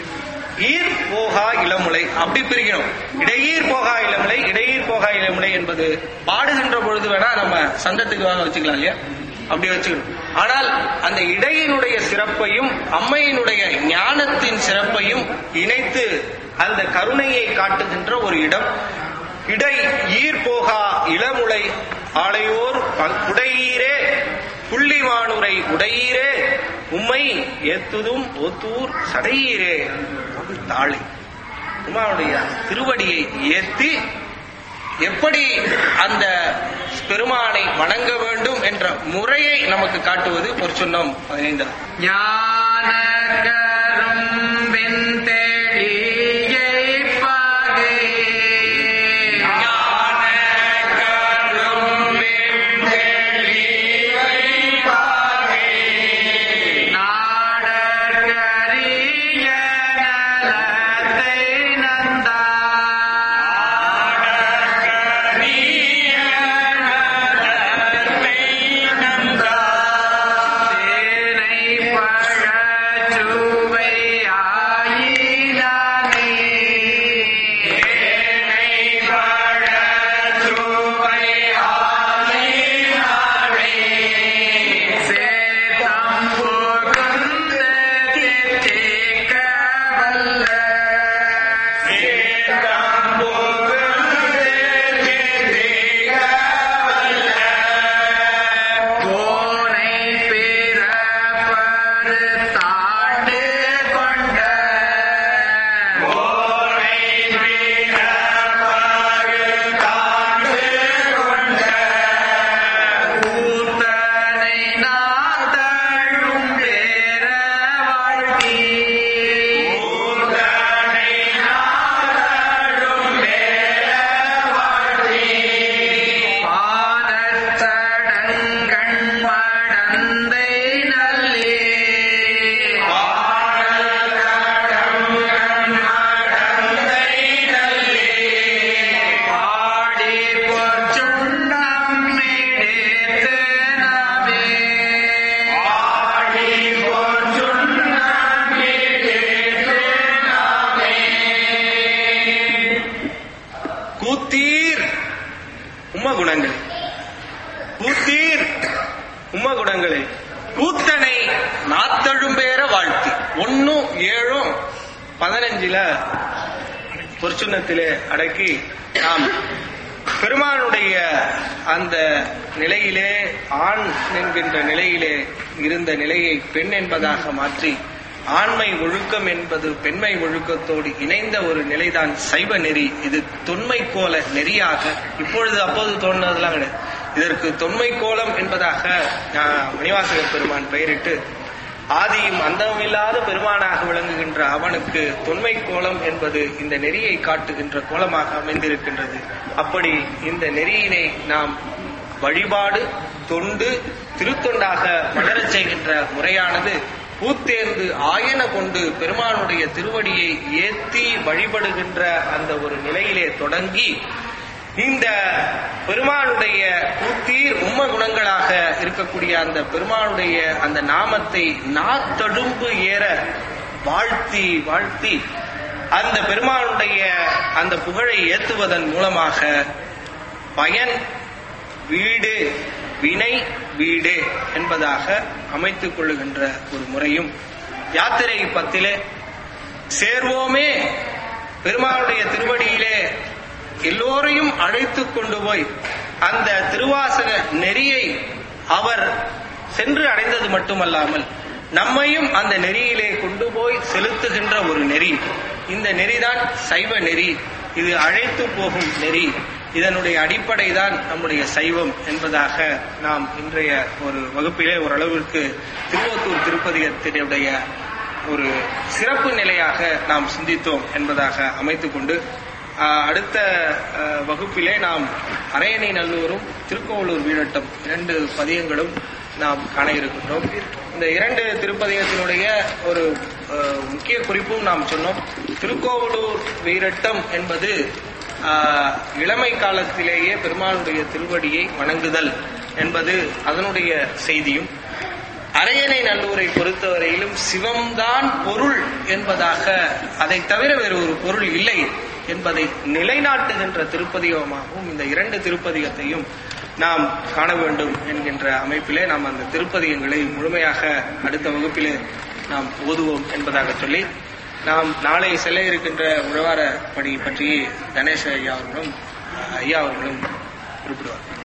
ஈர்போகா இளமுலை அப்படி பிரிக்கணும். இடையீர் போகா இளமுலை, இடையீர் போகா இளமுலை என்பது பாடுகின்ற பொழுது வேணா நம்ம சந்தத்துக்கு வாங்க வச்சுக்கலாம் இல்லையா, அப்படி வச்சுக்கணும். ஆனால் அந்த இடையினுடைய சிறப்பையும் அம்மையினுடைய ஞானத்தின் சிறப்பையும் இணைத்து அந்த கருணையை காட்டுகின்ற ஒரு இடம். இடை ஈர்போகா இளமுலை ஆளையோர் உடையீரே புள்ளிவானுரை உடையீரே உம்மை ஏத்துதும் ஓத்தூர் சடையீரே தாளை. உமாவுடைய திருவடியை ஏத்தி எப்படி அந்த பெருமானை வணங்க வேண்டும் என்ற முறையை நமக்கு காட்டுவது பொற்சுன்னம் 15. பழ குணங்களே, கூத்தீர் உம்ம குணங்களே, கூத்தனை நாத்தழும்பேற வாழ்த்தி. 1:7-15 பொற்சுண்ணத்திலே அடக்கி நாம் பெருமானுடைய அந்த நிலையிலே, ஆண் என்கின்ற நிலையிலே இருந்த நிலையை பெண் என்பதாக மாற்றி, ஆண்மை ஒழுக்கம் என்பது பெண்மை ஒழுக்கத்தோடு இணைந்த ஒரு நிலைதான் சைவ நெறி. இது தொன்மை கோல நெறியாக இப்பொழுது அப்போது தோன்றுவதெல்லாம் கிடையாது. இதற்கு தொன்மை கோலம் என்பதாக மணிவாசக பெருமான் பெயரிட்டு, ஆதியும் அந்தமில்லாத பெருமானாக விளங்குகின்ற அவனுக்கு தொன்மை கோலம் என்பது இந்த நெறியை காட்டுகின்ற கோலமாக அமைந்திருக்கின்றது. அப்படி இந்த நெறியினை நாம் வழிபாடு, தொண்டு, திருத்தொண்டாக மலரச் செய்கின்ற முறையானது பூத்தேர்ந்து ஆயன கொண்டு பெருமானுடைய திருவடியை ஏத்தி வழிபடுகின்ற அந்த ஒரு நிலையிலே தொடங்கி, இந்த பெருமானுடைய கூத்தீர் உம்ம குணங்களாக இருக்கக்கூடிய அந்த பெருமானுடைய அந்த நாமத்தை நாத்தழும்பு ஏற வாழ்த்தி வாழ்த்தி அந்த பெருமானுடைய அந்த புகழை ஏத்துவதன் மூலமாக பயன் வீடு, வினை வீடு என்பதாக அமைத்துக் கொள்ளுகின்ற ஒரு முறையும், யாத்திரை 10 சேர்வோமே பெருமானுடைய திருவடியிலே எல்லோரையும் அழைத்து கொண்டு போய் அந்த திருவாசக நெறியை அவர் சென்று அடைந்தது மட்டுமல்லாமல் நம்மையும் அந்த நெறியிலே கொண்டு போய் செலுத்துகின்ற ஒரு நெறி. இந்த நெறிதான் சைவ நெறி. இது அழைத்து போகும் நெறி. இதனுடைய அடிப்படை தான் நம்முடைய சைவம் என்பதாக நாம் இன்றைய ஒரு வகுப்பிலே ஓரளவிற்கு திருவொத்தூர் திருப்பதிகத்தினுடைய ஒரு சிறப்பு நிலையாக நாம் சிந்தித்தோம் என்பதாக அமைத்துக் கொண்டு, அடுத்த வகுப்பிலே நாம் அரையணை நல்லூரும் திருக்கோவலூர் வீரட்டம் 2 பதியங்களும் நாம் காண இருக்கின்றோம். இந்த 2 திருப்பதிகத்தினுடைய ஒரு முக்கிய குறிப்பும் நாம் சொன்னோம். திருக்கோவலூர் வீரட்டம் என்பது இளமை காலத்திலேயே பெருமானுடைய திருவடியை வணங்குதல் என்பது அதனுடைய செய்தியும், அரையணை நல்லூரை பொறுத்தவரையிலும் சிவம்தான் பொருள் என்பதாக, அதை தவிர வேறு ஒரு பொருள் இல்லை என்பதை நிலைநாட்டுகின்ற திருப்பதிகமாகவும் இந்த 2 திருப்பதிகத்தையும் நாம் காண வேண்டும் என்கின்ற அமைப்பிலே நாம் அந்த திருப்பதிகங்களை முழுமையாக அடுத்த வகுப்பிலே நாம் ஓதுவோம் என்பதாக சொல்லி, நாம் நாளை செல்ல இருக்கின்ற உழவார பணி பற்றி கணேச ஐயா அவர்களும் குறிப்பிடுவார்.